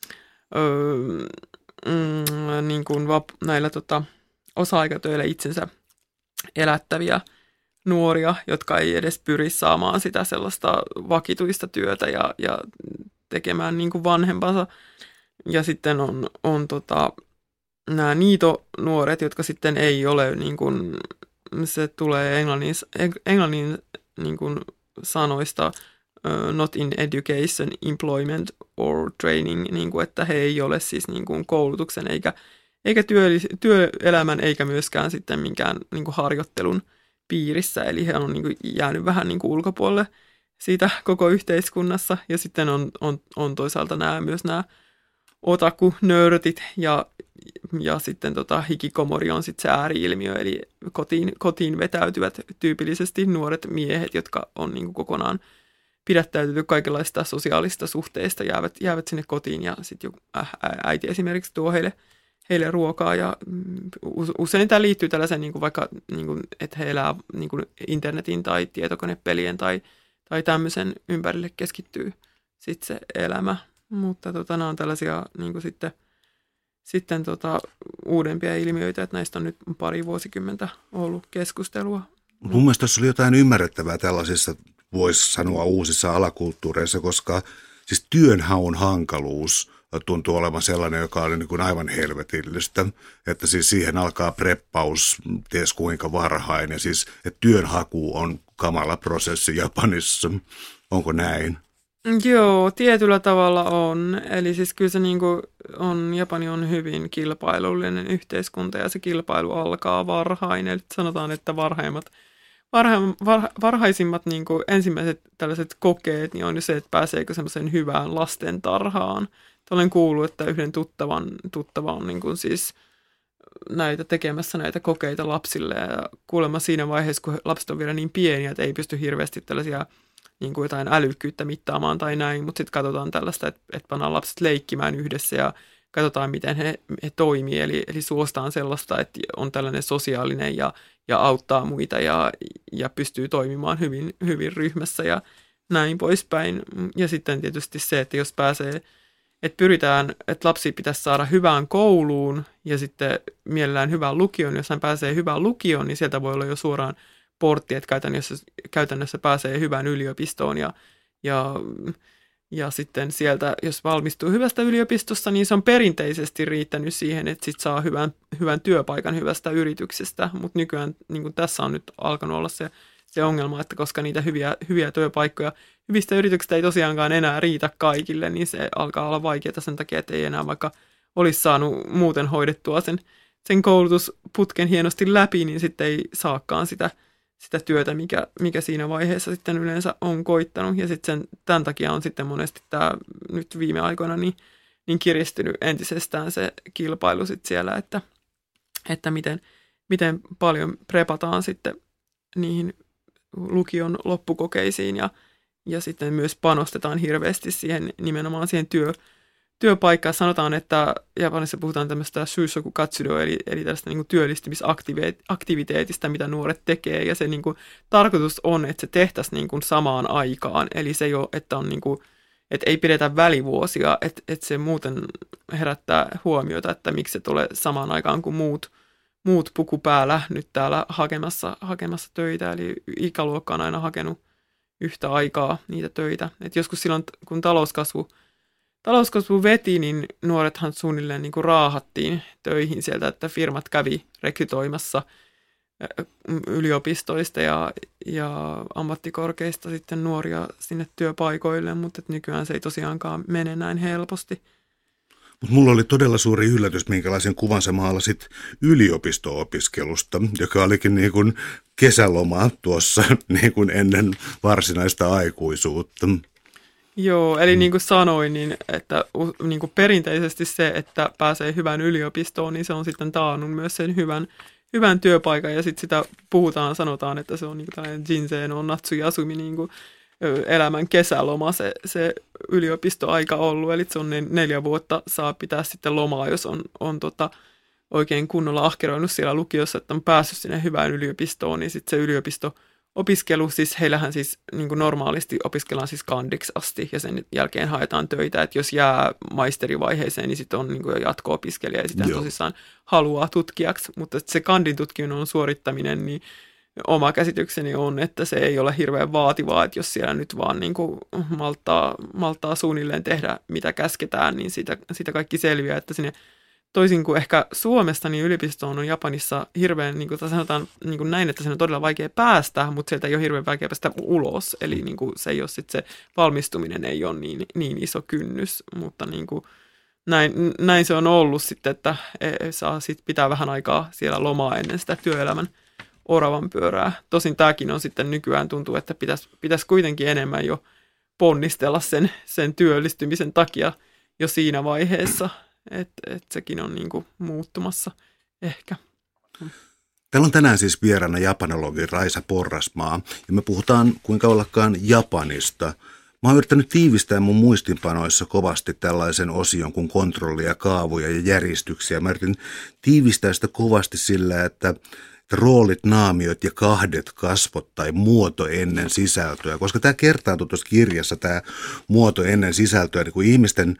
niin kuin näillä osa-aikatöillä itsensä elättäviä nuoria, jotka ei edes pyri saamaan sitä sellaista vakituista työtä ja tekemään niin kuin vanhempansa. Ja sitten on nämä niitonuoret, jotka sitten ei ole, niin kuin, se tulee englannin niin kuin sanoista not in education, employment or training, niin kuin, että he ei ole siis niin kuin koulutuksen eikä työelämän eikä myöskään sitten minkään niin kuin harjoittelun piirissä, eli he on niin kuin jäänyt vähän niin kuin ulkopuolelle siitä koko yhteiskunnassa, ja sitten on toisaalta myös nämä otaku-nörtit, ja sitten hikikomori on sitten se ääri-ilmiö, eli kotiin vetäytyvät tyypillisesti nuoret miehet, jotka on niin kuin kokonaan pidättäytyy kaikenlaista sosiaalista suhteista, jäävät sinne kotiin, ja sitten äiti esimerkiksi tuo heille ruokaa, ja usein tämä liittyy tällaiseen, niin kuin vaikka, niin kuin, että he elää niin kuin internetin tai tietokonepelien tai tämmöisen ympärille keskittyy sitten se elämä. Mutta nämä on tällaisia niin kuin sitten uudempia ilmiöitä, että näistä on nyt pari vuosikymmentä ollut keskustelua. Mun mielestä tässä oli jotain ymmärrettävää tällaisissa, voisi sanoa, uusissa alakulttuureissa, koska siis työnhaun hankaluus tuntuu olevan sellainen, joka oli niin kuin aivan helvetillistä, että siis siihen alkaa preppaus ties kuinka varhain, ja siis että työnhaku on kamala prosessi Japanissa. Onko näin? Joo, tietyllä tavalla on. Eli siis kyllä se niin kuin Japani on hyvin kilpailullinen yhteiskunta, ja se kilpailu alkaa varhain. Eli sanotaan, että varhaisimmat niin kuin ensimmäiset tällaiset kokeet niin on jo se, että pääseekö semmoiseen hyvään lastentarhaan. Olen kuullut, että yhden tuttava on niin kuin siis näitä tekemässä näitä kokeita lapsille, ja kuulemma siinä vaiheessa, kun lapset on vielä niin pieniä, että ei pysty hirveästi tällaisia niin kuin jotain älykkyyttä mittaamaan tai näin, mutta sitten katsotaan tällaista, että pannaan lapset leikkimään yhdessä ja katsotaan, miten he toimii, eli suostaan sellaista, että on tällainen sosiaalinen ja auttaa muita ja pystyy toimimaan hyvin ryhmässä ja näin poispäin. Ja sitten tietysti se, että jos pääsee, että pyritään, että lapsi pitäisi saada hyvään kouluun ja sitten mielellään hyvään lukioon. Jos hän pääsee hyvään lukioon, niin sieltä voi olla jo suoraan portti, että käytännössä pääsee hyvään yliopistoon ja sitten sieltä, jos valmistuu hyvästä yliopistosta, niin se on perinteisesti riittänyt siihen, että sit saa hyvän työpaikan hyvästä yrityksestä, mutta nykyään niin kuin tässä on nyt alkanut olla se ongelma, että koska niitä hyviä työpaikkoja hyvistä yrityksistä ei tosiaankaan enää riitä kaikille, niin se alkaa olla vaikeaa sen takia, että ei enää vaikka olisi saanut muuten hoidettua sen koulutusputken hienosti läpi, niin sitten ei saakaan sitä työtä, mikä siinä vaiheessa sitten yleensä on koittanut. Ja sitten tämän takia on sitten monesti tämä nyt viime aikoina niin kiristynyt entisestään se kilpailu sitten siellä, että miten paljon prepataan sitten niihin lukion loppukokeisiin ja sitten myös panostetaan hirveästi siihen nimenomaan siihen työpaikkaan. Sanotaan, että Japanissa puhutaan tämmöistä shusoku katsudo, eli tällaista niin kuin työllistymisaktiviteetista, mitä nuoret tekee, ja se niin kuin, tarkoitus on, että se tehtäisiin niin kuin samaan aikaan, eli se ei ole, että on niin kuin, että ei pidetä välivuosia, että se muuten herättää huomiota, että miksi se tulee samaan aikaan kuin muut puku päällä nyt täällä hakemassa töitä, eli ikäluokka on aina hakenut yhtä aikaa niitä töitä. Et joskus silloin, kun talouskasvu veti, niin nuorethan suunnilleen niin kuin raahattiin töihin sieltä, että firmat kävi rekrytoimassa yliopistoista ja ammattikorkeista sitten nuoria sinne työpaikoille, mutta nykyään se ei tosiaankaan mene näin helposti. Mutta mulla oli todella suuri yllätys, minkälaisen kuvan sä maalasit yliopisto-opiskelusta, joka olikin niin kuin kesäloma tuossa niin kuin ennen varsinaista aikuisuutta. Joo, eli niin kuin sanoin, niin, että niin kuin perinteisesti se, että pääsee hyvään yliopistoon, niin se on sitten taannut myös sen hyvän työpaikan, ja sitten sitä sanotaan, että se on niin kuin tällainen Jinsei no Natsuyasumi niin kuin elämän kesäloma se yliopistoaika ollut, eli se on 4 vuotta saa pitää sitten lomaa, jos on oikein kunnolla ahkeroinut siellä lukiossa, että on päässyt sinne hyvään yliopistoon, niin sitten se yliopisto-opiskelu, siis heillähän siis niin kuin normaalisti opiskellaan siis kandiksi asti, ja sen jälkeen haetaan töitä, että jos jää maisterivaiheeseen, niin sitten on niin kuin jo jatko-opiskelija, ja sitä tosissaan haluaa tutkijaksi, mutta se kandin tutkinnon suorittaminen, niin oma käsitykseni on, että se ei ole hirveän vaativaa, että jos siellä nyt vaan niin kuin malttaa suunnilleen tehdä, mitä käsketään, niin siitä kaikki selviää, että sinne toisin kuin ehkä Suomesta, niin yliopistoon on Japanissa hirveän, niin kuin sanotaan niin kuin näin, että se on todella vaikea päästä, mutta sieltä ei ole hirveän vaikea päästä ulos, eli niin kuin se ei ole sit se valmistuminen ei ole niin iso kynnys, mutta niin kuin näin se on ollut sitten, että saa sit pitää vähän aikaa siellä lomaa ennen sitä työelämän oravan pyörää. Tosin tämäkin on sitten nykyään tuntuu, että pitäisi kuitenkin enemmän jo ponnistella sen työllistymisen takia jo siinä vaiheessa, että sekin on niin kuin muuttumassa ehkä. Täällä on tänään siis vieraana japanologi Raisa Porrasmaa, ja me puhutaan kuinka ollakaan Japanista. Mä oon yrittänyt tiivistää mun muistinpanoissa kovasti tällaisen osion kuin kontrollia, kaavoja ja järjestyksiä. Mä yritin tiivistää sitä kovasti sillä, että roolit, naamiot ja kahdet, kasvot tai muoto ennen sisältöä, koska tämä kertaantuu tuossa kirjassa, tämä muoto ennen sisältöä, niin kuin ihmisten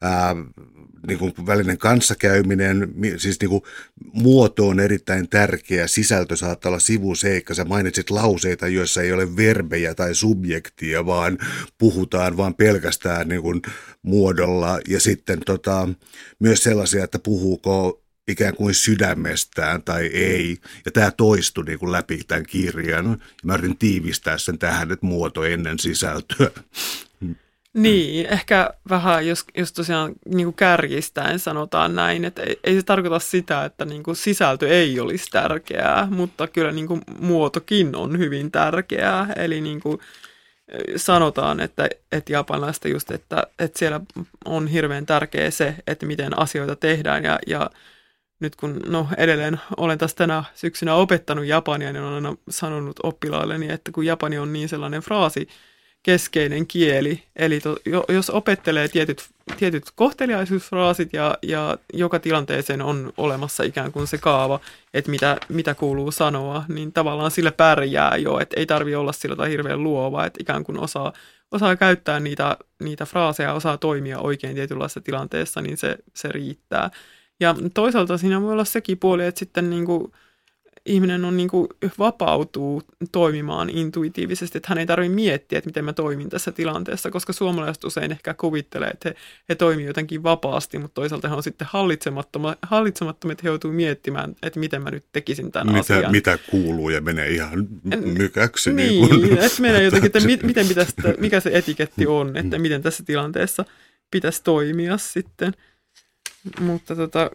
niin kuin välinen kanssakäyminen, siis niin kuin muoto on erittäin tärkeä, sisältö saattaa olla sivuseikka. Sä mainitsit lauseita, joissa ei ole verbejä tai subjektia, vaan puhutaan vaan pelkästään niin kuin muodolla, ja sitten myös sellaisia, että puhuuko ikään kuin sydämestään tai ei. Ja tämä toistui niin kuin läpi tämän kirjan. Mä yritin tiivistää sen tähän, että muoto ennen sisältöä. Niin, ehkä vähän, jos tosiaan niin kuin kärjistäen sanotaan näin, että ei se tarkoita sitä, että niin kuin sisältö ei olisi tärkeää, mutta kyllä niin kuin muotokin on hyvin tärkeää. Eli niin kuin sanotaan, että japanilaista just, että siellä on hirveän tärkeää se, että miten asioita tehdään ja nyt kun edelleen olen taas tänä syksynä opettanut japania, niin olen aina sanonut oppilailleni, että kun japani on niin sellainen fraasikeskeinen kieli, eli jos opettelee tietyt kohteliaisuusfraasit ja joka tilanteeseen on olemassa ikään kuin se kaava, että mitä kuuluu sanoa, niin tavallaan sillä pärjää jo, että ei tarvitse olla sillä tai hirveän luova, että ikään kuin osaa käyttää niitä fraaseja, osaa toimia oikein tietynlaisessa tilanteessa, niin se riittää. Ja toisaalta siinä voi olla sekin puoli, että sitten niin kuin ihminen on niin kuin vapautuu toimimaan intuitiivisesti, että hän ei tarvitse miettiä, että miten mä toimin tässä tilanteessa, koska suomalaiset usein ehkä kuvittelee, että he toimii jotenkin vapaasti, mutta toisaalta he on sitten hallitsemattomia, että he joutuu miettimään, että miten mä nyt tekisin tämän asian. Mitä kuuluu ja menee ihan mykäksi. Niin, että menee jotenkin, että mikä se etiketti on, että miten tässä tilanteessa pitäisi toimia sitten. Mutta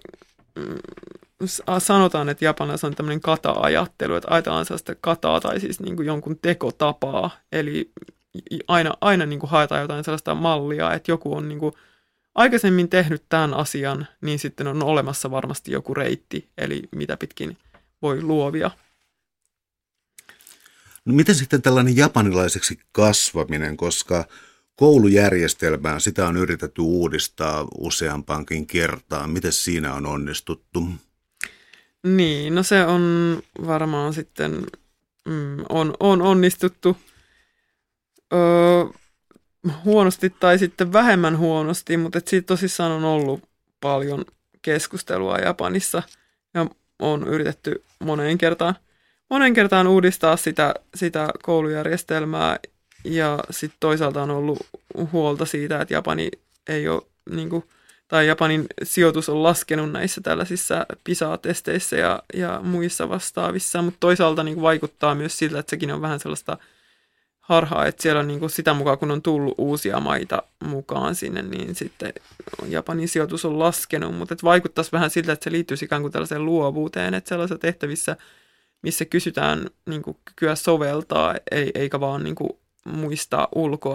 sanotaan, että Japanissa on tämmöinen kata-ajattelu, että ajatellaan sellaista kataa tai siis niin kuin jonkun tekotapaa. Eli aina niin kuin haetaan jotain sellaista mallia, että joku on niin kuin aikaisemmin tehnyt tämän asian, niin sitten on olemassa varmasti joku reitti, eli mitä pitkin voi luovia. No miten sitten tällainen japanilaiseksi kasvaminen, koska koulujärjestelmää, sitä on yritetty uudistaa useampaankin kertaan. Miten siinä on onnistuttu? Niin, no se on varmaan sitten, on onnistuttu huonosti tai sitten vähemmän huonosti, mutta siitä tosissaan on ollut paljon keskustelua Japanissa ja on yritetty monen kertaan uudistaa sitä koulujärjestelmää. Ja sitten toisaalta on ollut huolta siitä, että Japani ei ole, tai Japanin sijoitus on laskenut näissä tällaisissa PISA-testeissä ja muissa vastaavissa, mutta toisaalta vaikuttaa myös siltä, että sekin on vähän sellaista harhaa, että siellä on niin kuin sitä mukaan, kun on tullut uusia maita mukaan sinne, niin sitten Japanin sijoitus on laskenut, mutta vaikuttaisi vähän siltä, että se liittyisi ikään kuin tällaiseen luovuuteen, että sellaisissa tehtävissä, missä kysytään niin kuin kykyä soveltaa, eikä vaan niin kuin muistaa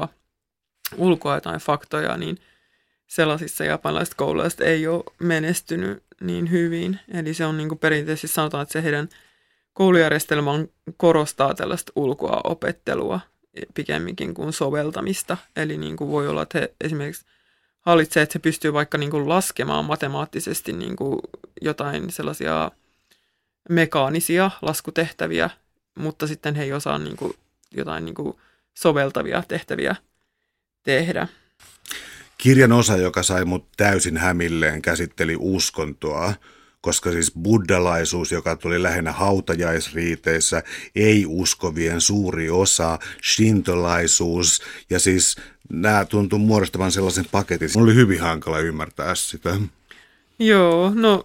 ulkoa jotain faktoja, niin sellaisissa japanilaiset koululaiset ei ole menestynyt niin hyvin. Eli se on niin kuin perinteisesti sanotaan, että se heidän koulujärjestelmä korostaa tällaista ulkoa opettelua pikemminkin kuin soveltamista. Eli niin kuin voi olla, että he esimerkiksi hallitsee, että se pystyy vaikka niin kuin laskemaan matemaattisesti niin kuin jotain sellaisia mekaanisia laskutehtäviä, mutta sitten he ei osaa niin kuin jotain niin kuin soveltavia tehtäviä tehdä. Kirjan osa, joka sai mut täysin hämilleen, käsitteli uskontoa, koska siis buddhalaisuus, joka tuli lähinnä hautajaisriiteissä, ei-uskovien suuri osa, shintolaisuus, ja siis nämä tuntuu muodostavan sellaisen paketin. Oli hyvin hankala ymmärtää sitä. Joo, no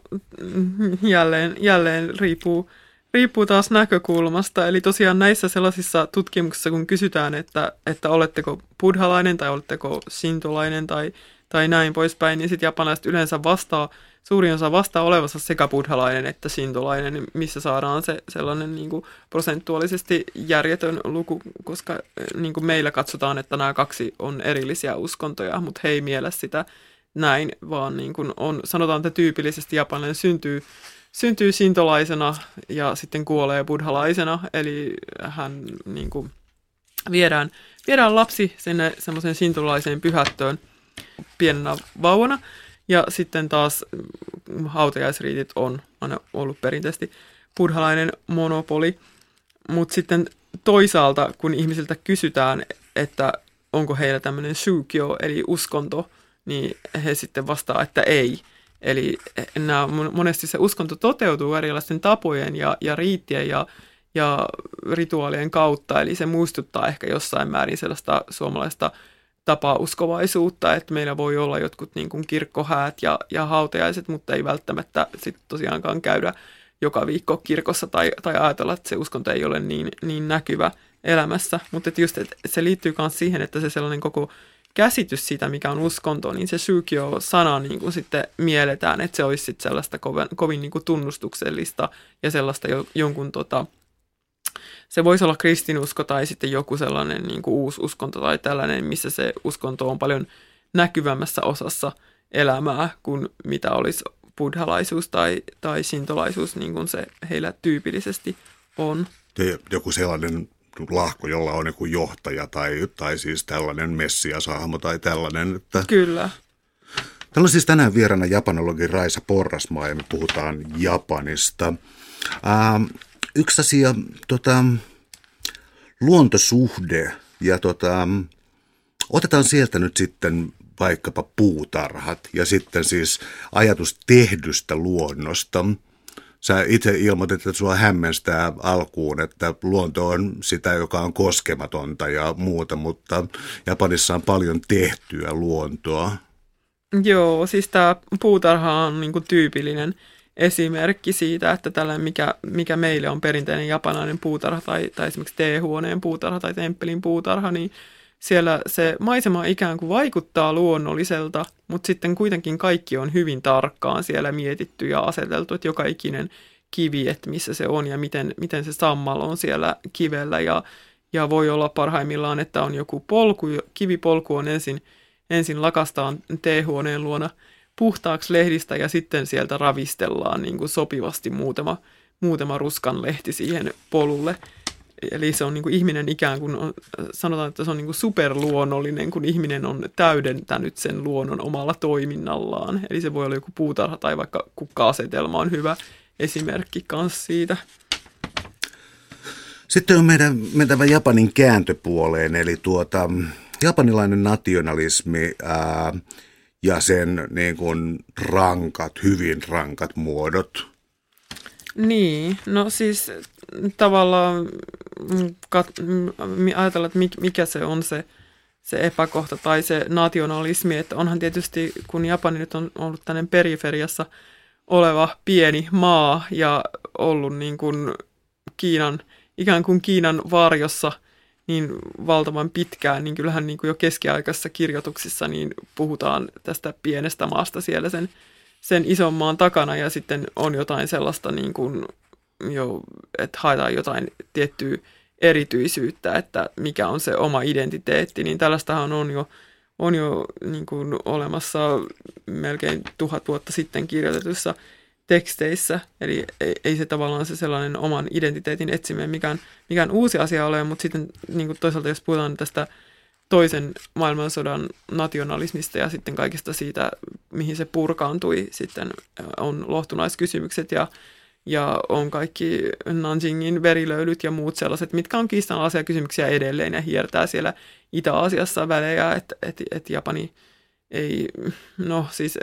jälleen riippuu taas näkökulmasta. Eli tosiaan näissä sellaisissa tutkimuksissa, kun kysytään, että oletteko buddhalainen tai oletteko shintolainen tai näin poispäin, niin sitten japanilaiset yleensä suurin osa vastaa olevansa sekä buddhalainen että shintolainen, missä saadaan se sellainen niin kuin prosentuaalisesti järjetön luku, koska niin kuin meillä katsotaan, että nämä kaksi on erillisiä uskontoja, mutta he ei miele sitä näin, vaan niin kuin sanotaan, että tyypillisesti japanilainen syntyy shintolaisena ja sitten kuolee buddhalaisena, eli hän niin kuin viedään lapsi sinne semmoiseen shintolaiseen pyhättöön pienenä vauvana, ja sitten taas hautajaisriitit on aina ollut perinteisesti buddhalainen monopoli, mutta sitten toisaalta, kun ihmisiltä kysytään, että onko heillä tämmöinen shūkyō, eli uskonto, niin he sitten vastaa, että ei. Eli monesti se uskonto toteutuu erilaisten tapojen ja riittien ja rituaalien kautta, eli se muistuttaa ehkä jossain määrin sellaista suomalaista tapauskovaisuutta, että meillä voi olla jotkut niin kuin kirkkohäät ja hautajaiset, mutta ei välttämättä sitten tosiaankaan käydä joka viikko kirkossa tai ajatella, että se uskonto ei ole niin näkyvä elämässä. Mutta just, että se liittyy myös siihen, että se sellainen koko käsitys siitä, mikä on uskonto, niin se shūkyō-sana niin kuin sitten mielletään, että se olisi sitten sellaista kovin niin kuin tunnustuksellista ja sellaista jonkun se voisi olla kristinusko tai sitten joku sellainen niin kuin uusi uskonto tai tällainen, missä se uskonto on paljon näkyvämmässä osassa elämää kuin mitä olisi buddhalaisuus tai shintolaisuus, niin kuin se heillä tyypillisesti on. Joku sellainen lahko, jolla on joku johtaja tai siis tällainen messiashahmo tai tällainen. Että... Kyllä. Täällä on siis tänään vieraana japanologi Raisa Porrasmaa ja me puhutaan Japanista. Yksi asia, luontosuhde ja otetaan sieltä nyt sitten vaikkapa puutarhat ja sitten siis ajatus tehdystä luonnosta. Sä itse ilmoitit, että sua hämmenstää alkuun, että luonto on sitä, joka on koskematonta ja muuta, mutta Japanissa on paljon tehtyä luontoa. Joo, siis tämä puutarha on niinku tyypillinen esimerkki siitä, että tällainen, mikä meille on perinteinen japanilainen puutarha tai esimerkiksi teehuoneen puutarha tai temppelin puutarha, niin siellä se maisema ikään kuin vaikuttaa luonnolliselta, mutta sitten kuitenkin kaikki on hyvin tarkkaan siellä mietitty ja aseteltu, että joka ikinen kivi, että missä se on ja miten se sammal on siellä kivellä. Ja voi olla parhaimmillaan, että on joku polku, kivipolku on ensin lakastaan teehuoneen luona puhtaaksi lehdistä ja sitten sieltä ravistellaan niin kuin sopivasti muutama ruskan lehti siihen polulle. Eli se on niin kuin ihminen ikään kuin, sanotaan, että se on niin kuin superluonnollinen, kun ihminen on täydentänyt sen luonnon omalla toiminnallaan. Eli se voi olla joku puutarha tai vaikka kukka-asetelma on hyvä esimerkki myös siitä. Sitten on meidän mentävä Japanin kääntöpuoleen, eli japanilainen nationalismi ja sen niin kuin hyvin rankat muodot. Niin, no siis tavallaan ajatella, että mikä se on se epäkohta tai se nationalismi, että onhan tietysti, kun Japani nyt on ollut tänne periferiassa oleva pieni maa ja ollut niin kuin ikään kuin Kiinan varjossa niin valtavan pitkään, niin kyllähän niin kuin jo keskiaikaisissa kirjoituksissa niin puhutaan tästä pienestä maasta siellä sen ison maan takana, ja sitten on jotain sellaista, niin kuin että haetaan jotain tiettyä erityisyyttä, että mikä on se oma identiteetti, niin tällaistahan on jo niin kuin olemassa melkein 1000 vuotta sitten kirjoitetussa teksteissä, eli ei se tavallaan se sellainen oman identiteetin etsiminen mikään uusi asia ole, mutta sitten niin kuin toisaalta jos puhutaan tästä toisen maailmansodan nationalismista ja sitten kaikista siitä, mihin se purkaantui, sitten on lohtunaiskysymykset ja on kaikki Nanjingin verilöylyt ja muut sellaiset, mitkä on kiistanalaisia kysymyksiä edelleen ja hiertää siellä Itä-Asiassa välejä, että Japani ei, no siis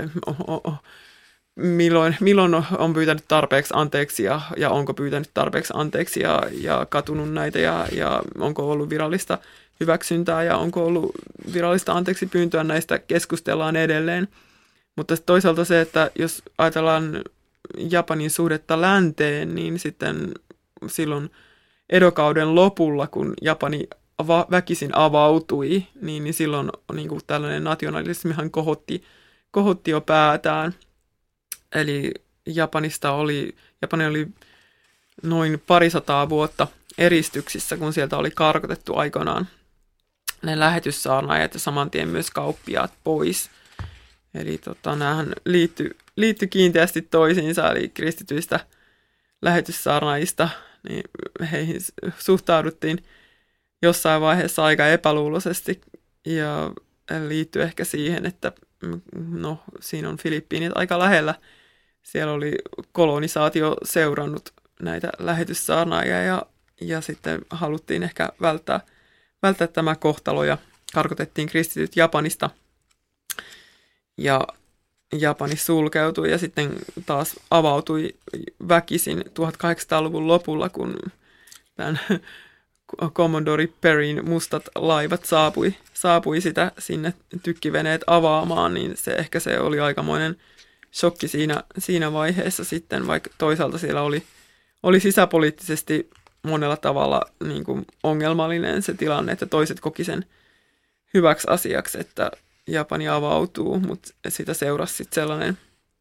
milloin on pyytänyt tarpeeksi anteeksi ja onko pyytänyt tarpeeksi anteeksi ja katunut näitä ja onko ollut virallista hyväksyntää ja onko ollut virallista anteeksi pyyntöä, näistä keskustellaan edelleen. Mutta toisaalta se, että jos ajatellaan Japanin suhdetta länteen, niin sitten silloin Edo-kauden lopulla, kun Japani väkisin avautui, niin silloin niin kuin tällainen nationalismihan kohotti jo päätään. Eli Japani oli noin 200 vuotta eristyksissä, kun sieltä oli karkotettu aikanaan ne lähetyssaarnaajat ja saman tien myös kauppiaat pois. Eli näähän liittyi kiinteästi toisiinsa, eli kristityistä lähetyssaarnaajista, niin heihin suhtauduttiin jossain vaiheessa aika epäluuloisesti ja liittyi ehkä siihen, että no, siinä on Filippiinit aika lähellä. Siellä oli kolonisaatio seurannut näitä lähetyssaarnaajia ja sitten haluttiin ehkä välttää tämä kohtalo ja karkotettiin kristityt Japanista. Ja Japani sulkeutui ja sitten taas avautui väkisin 1800-luvun lopulla, kun tämän Commodore Perryn mustat laivat saapui sitä sinne tykkiveneet avaamaan, niin se oli aikamoinen shokki siinä vaiheessa sitten, vaikka toisaalta siellä oli sisäpoliittisesti monella tavalla niin kuin ongelmallinen se tilanne, että toiset koki sen hyväksi asiaksi, että Japani avautuu, mutta sitä seurasi sitten sellainen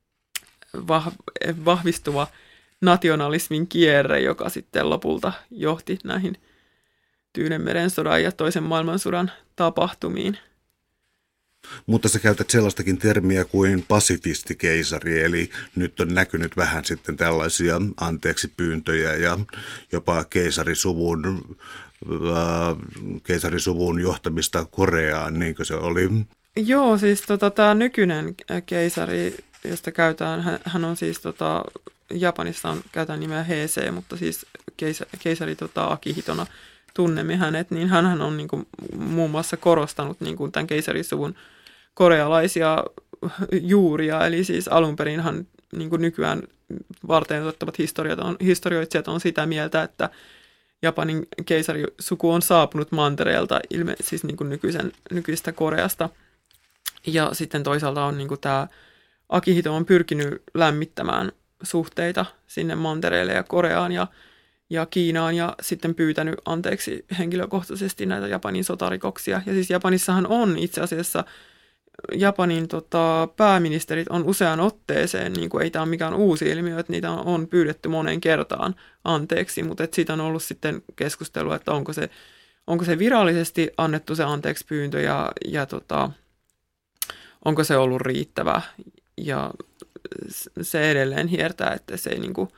vahvistuva nationalismin kierre, joka sitten lopulta johti näihin Tyynenmeren sodan ja toisen maailmansodan tapahtumiin. Mutta sä käytät sellaistakin termiä kuin pasifistikeisari, eli nyt on näkynyt vähän sitten tällaisia anteeksipyyntöjä ja jopa keisarisuvun johtamista Koreaan, niin kuin se oli. Joo, siis tämä nykyinen keisari, josta käytetään, hän on siis Japanissa käytetään nimeä Heisei, mutta siis keisari Akihitona tunnemme hänet, niin hän on niin kuin muun muassa korostanut niin kuin tämän keisarisuvun korealaisia juuria, eli siis alun perinhan niin kuin nykyään varteenotettavat historioitsijat on sitä mieltä, että Japanin keisarisuku on saapunut mantereelta, siis niin kuin nykyisestä Koreasta. Ja sitten toisaalta on niin kuin tämä Akihito on pyrkinyt lämmittämään suhteita sinne mantereelle ja Koreaan ja Kiinaan ja sitten pyytänyt anteeksi henkilökohtaisesti näitä Japanin sotarikoksia. Ja siis Japanissahan on itse asiassa Japanin pääministerit on useaan otteeseen, niin kuin ei tämä ole mikään uusi ilmiö, että niitä on pyydetty moneen kertaan anteeksi, mutta siitä on ollut sitten keskustelua, että onko se virallisesti annettu se anteeksi pyyntö ja onko se ollut riittävä. Ja se edelleen hiertää, että se ei niin kuin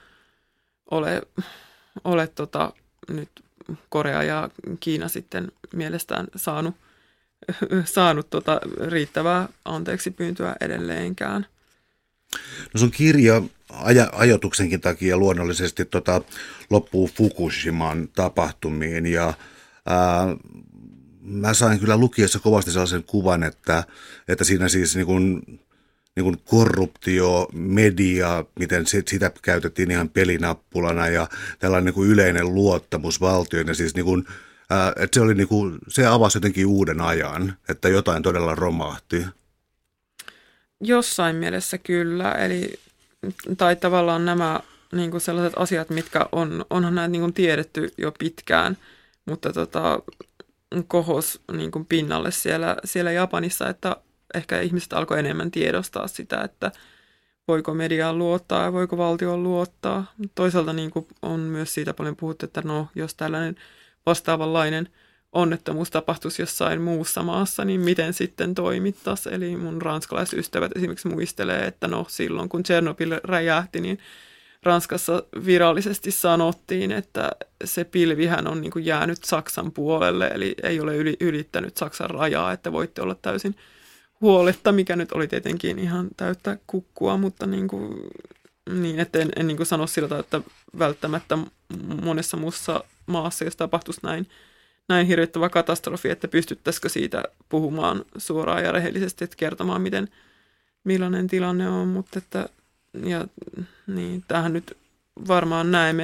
ole nyt Korea ja Kiina sitten mielestään saanut riittävää anteeksi pyyntöä edelleenkään. No sun kirja ajoituksenkin takia luonnollisesti loppuu Fukushiman tapahtumiin ja mä sain kyllä lukiessa kovasti sellaisen kuvan, että siinä siis niin kuin korruptio, media, miten sitä käytettiin ihan pelinappulana ja tällainen niin kuin yleinen luottamus valtioon ja siis niin kuin, että se oli niin kuin, se avasi jotenkin uuden ajan, että jotain todella romahti. Jossain mielessä kyllä, tai tavallaan nämä niin kuin sellaiset asiat, mitkä onhan näitä niin kuin tiedetty jo pitkään, mutta kohos niin kuin pinnalle siellä Japanissa, että ehkä ihmiset alkoi enemmän tiedostaa sitä, että voiko mediaan luottaa ja voiko valtioon luottaa. Toisaalta niin kuin on myös siitä paljon puhuttu, että no, jos tällainen vastaavanlainen onnettomuus tapahtuisi jossain muussa maassa, niin miten sitten toimittaisiin. Eli mun ranskalaiset ystävät esimerkiksi muistelee, että no silloin kun Tšernobyl räjähti, niin Ranskassa virallisesti sanottiin, että se pilvihän on niin kuin jäänyt Saksan puolelle, eli ei ole ylittänyt Saksan rajaa, että voitte olla täysin huoletta, mikä nyt oli tietenkin ihan täyttä kukkua, mutta niin että en niin kuin sano sillä, että välttämättä monessa muussa maassa, jos tapahtuisi näin hirvittävä katastrofi, että pystyttäisikö siitä puhumaan suoraan ja rehellisesti, että kertomaan, millainen tilanne on, mutta että ja niin, tämähän nyt varmaan näemme.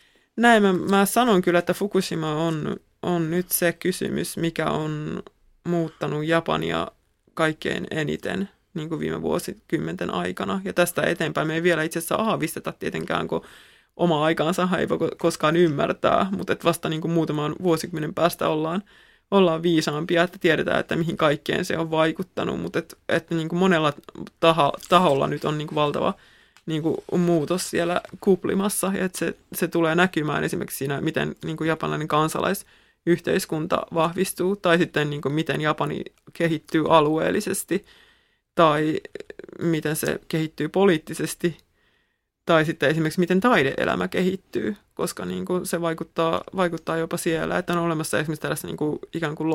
Mä sanon kyllä, että Fukushima on nyt se kysymys, mikä on muuttanut Japania kaikkein eniten niin kuin viime vuosikymmenten aikana. Ja tästä eteenpäin me ei vielä itse asiassa aavisteta tietenkään, kun oma aikaansa ei voi koskaan ymmärtää, mutta että vasta niin kuin muutaman vuosikymmenen päästä ollaan viisaampia, että tiedetään, että mihin kaikkeen se on vaikuttanut, mutta että niin kuin monella taholla nyt on niin kuin valtava niin kuin muutos siellä kuplimassa, ja että se tulee näkymään esimerkiksi siinä, miten niin kuin japanilainen kansalaisyhteiskunta vahvistuu, tai sitten niin kuin miten Japani kehittyy alueellisesti, tai miten se kehittyy poliittisesti, tai sitten esimerkiksi miten taideelämä kehittyy, koska niin kuin se vaikuttaa jopa siellä, että on olemassa esimerkiksi tällaista niin kuin ikään kuin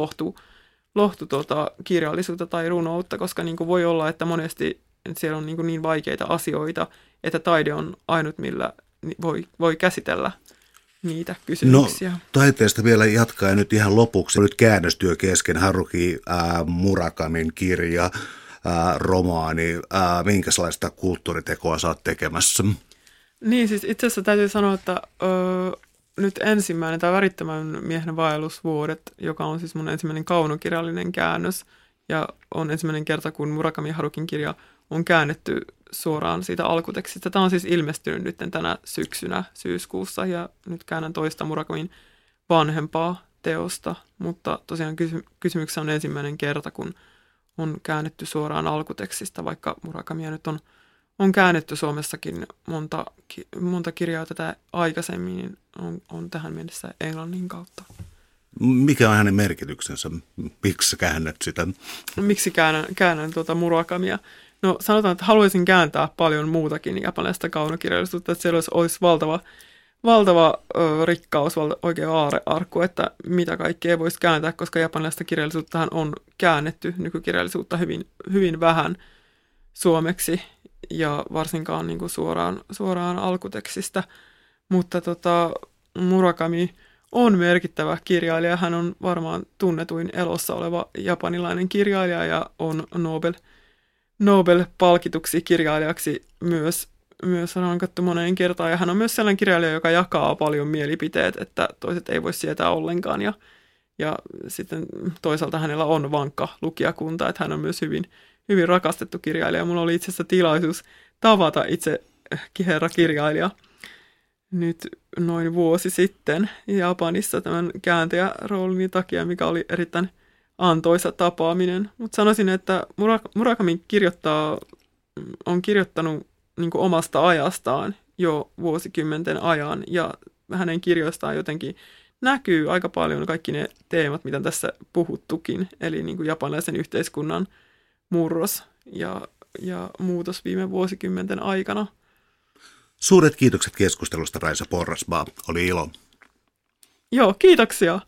kirjallisuutta tai runoutta, koska niin kuin voi olla, että monesti siellä on niin vaikeita asioita, että taide on ainut, millä voi käsitellä niitä kysymyksiä. No, taiteesta vielä jatkaa nyt ihan lopuksi. Nyt käännöstyö kesken, Haruki Murakamin kirja, romaani. Minkälaista kulttuuritekoa sä oot tekemässä? Niin, siis itse asiassa täytyy sanoa, että nyt ensimmäinen tai Värittömän miehen vaellusvuodet, joka on siis mun ensimmäinen kaunokirjallinen käännös, ja on ensimmäinen kerta, kun Murakami Harukin kirja on käännetty suoraan siitä alkutekstistä. Tämä on siis ilmestynyt nyt tänä syksynä syyskuussa, ja nyt käännän toista Murakamin vanhempaa teosta, mutta tosiaan kysymyksessä on ensimmäinen kerta, kun on käännetty suoraan alkutekstistä, vaikka Murakamia nyt on käännetty Suomessakin monta kirjaa tätä aikaisemmin, niin on tähän mennessä englannin kautta. Mikä on hänen merkityksensä? Miksi sä käännät sitä? Miksi käännän Murakamia? No sanotaan, että haluaisin kääntää paljon muutakin japanilaista kaunokirjallisuutta, että siellä olisi valtava rikkaus, oikein aarrearkku, että mitä kaikkea voisi kääntää, koska japanilaista kirjallisuuttahan on käännetty nykykirjallisuutta hyvin, hyvin vähän suomeksi ja varsinkaan niin kuin suoraan alkutekstistä. Mutta Murakami on merkittävä kirjailija. Hän on varmaan tunnetuin elossa oleva japanilainen kirjailija ja on Nobel-palkituksi kirjailijaksi myös rankattu moneen kertaan. Ja hän on myös sellainen kirjailija, joka jakaa paljon mielipiteet, että toiset ei voi sietää ollenkaan. Ja sitten toisaalta hänellä on vankka lukijakunta, että hän on myös hyvin, hyvin rakastettu kirjailija. Mulla oli itse asiassa tilaisuus tavata itse herra kirjailija nyt noin vuosi sitten Japanissa tämän kääntäjäroolini takia, mikä oli erittäin antoisa tapaaminen. Mutta sanoisin, että Murakami on kirjoittanut niin kuin omasta ajastaan jo vuosikymmenten ajan, ja hänen kirjoistaan jotenkin näkyy aika paljon kaikki ne teemat, mitä tässä puhuttukin, eli niin kuin japanilaisen yhteiskunnan murros ja muutos viime vuosikymmenten aikana. Suuret kiitokset keskustelusta, Raisa Porrasmaa. Oli ilo. Joo, kiitoksia.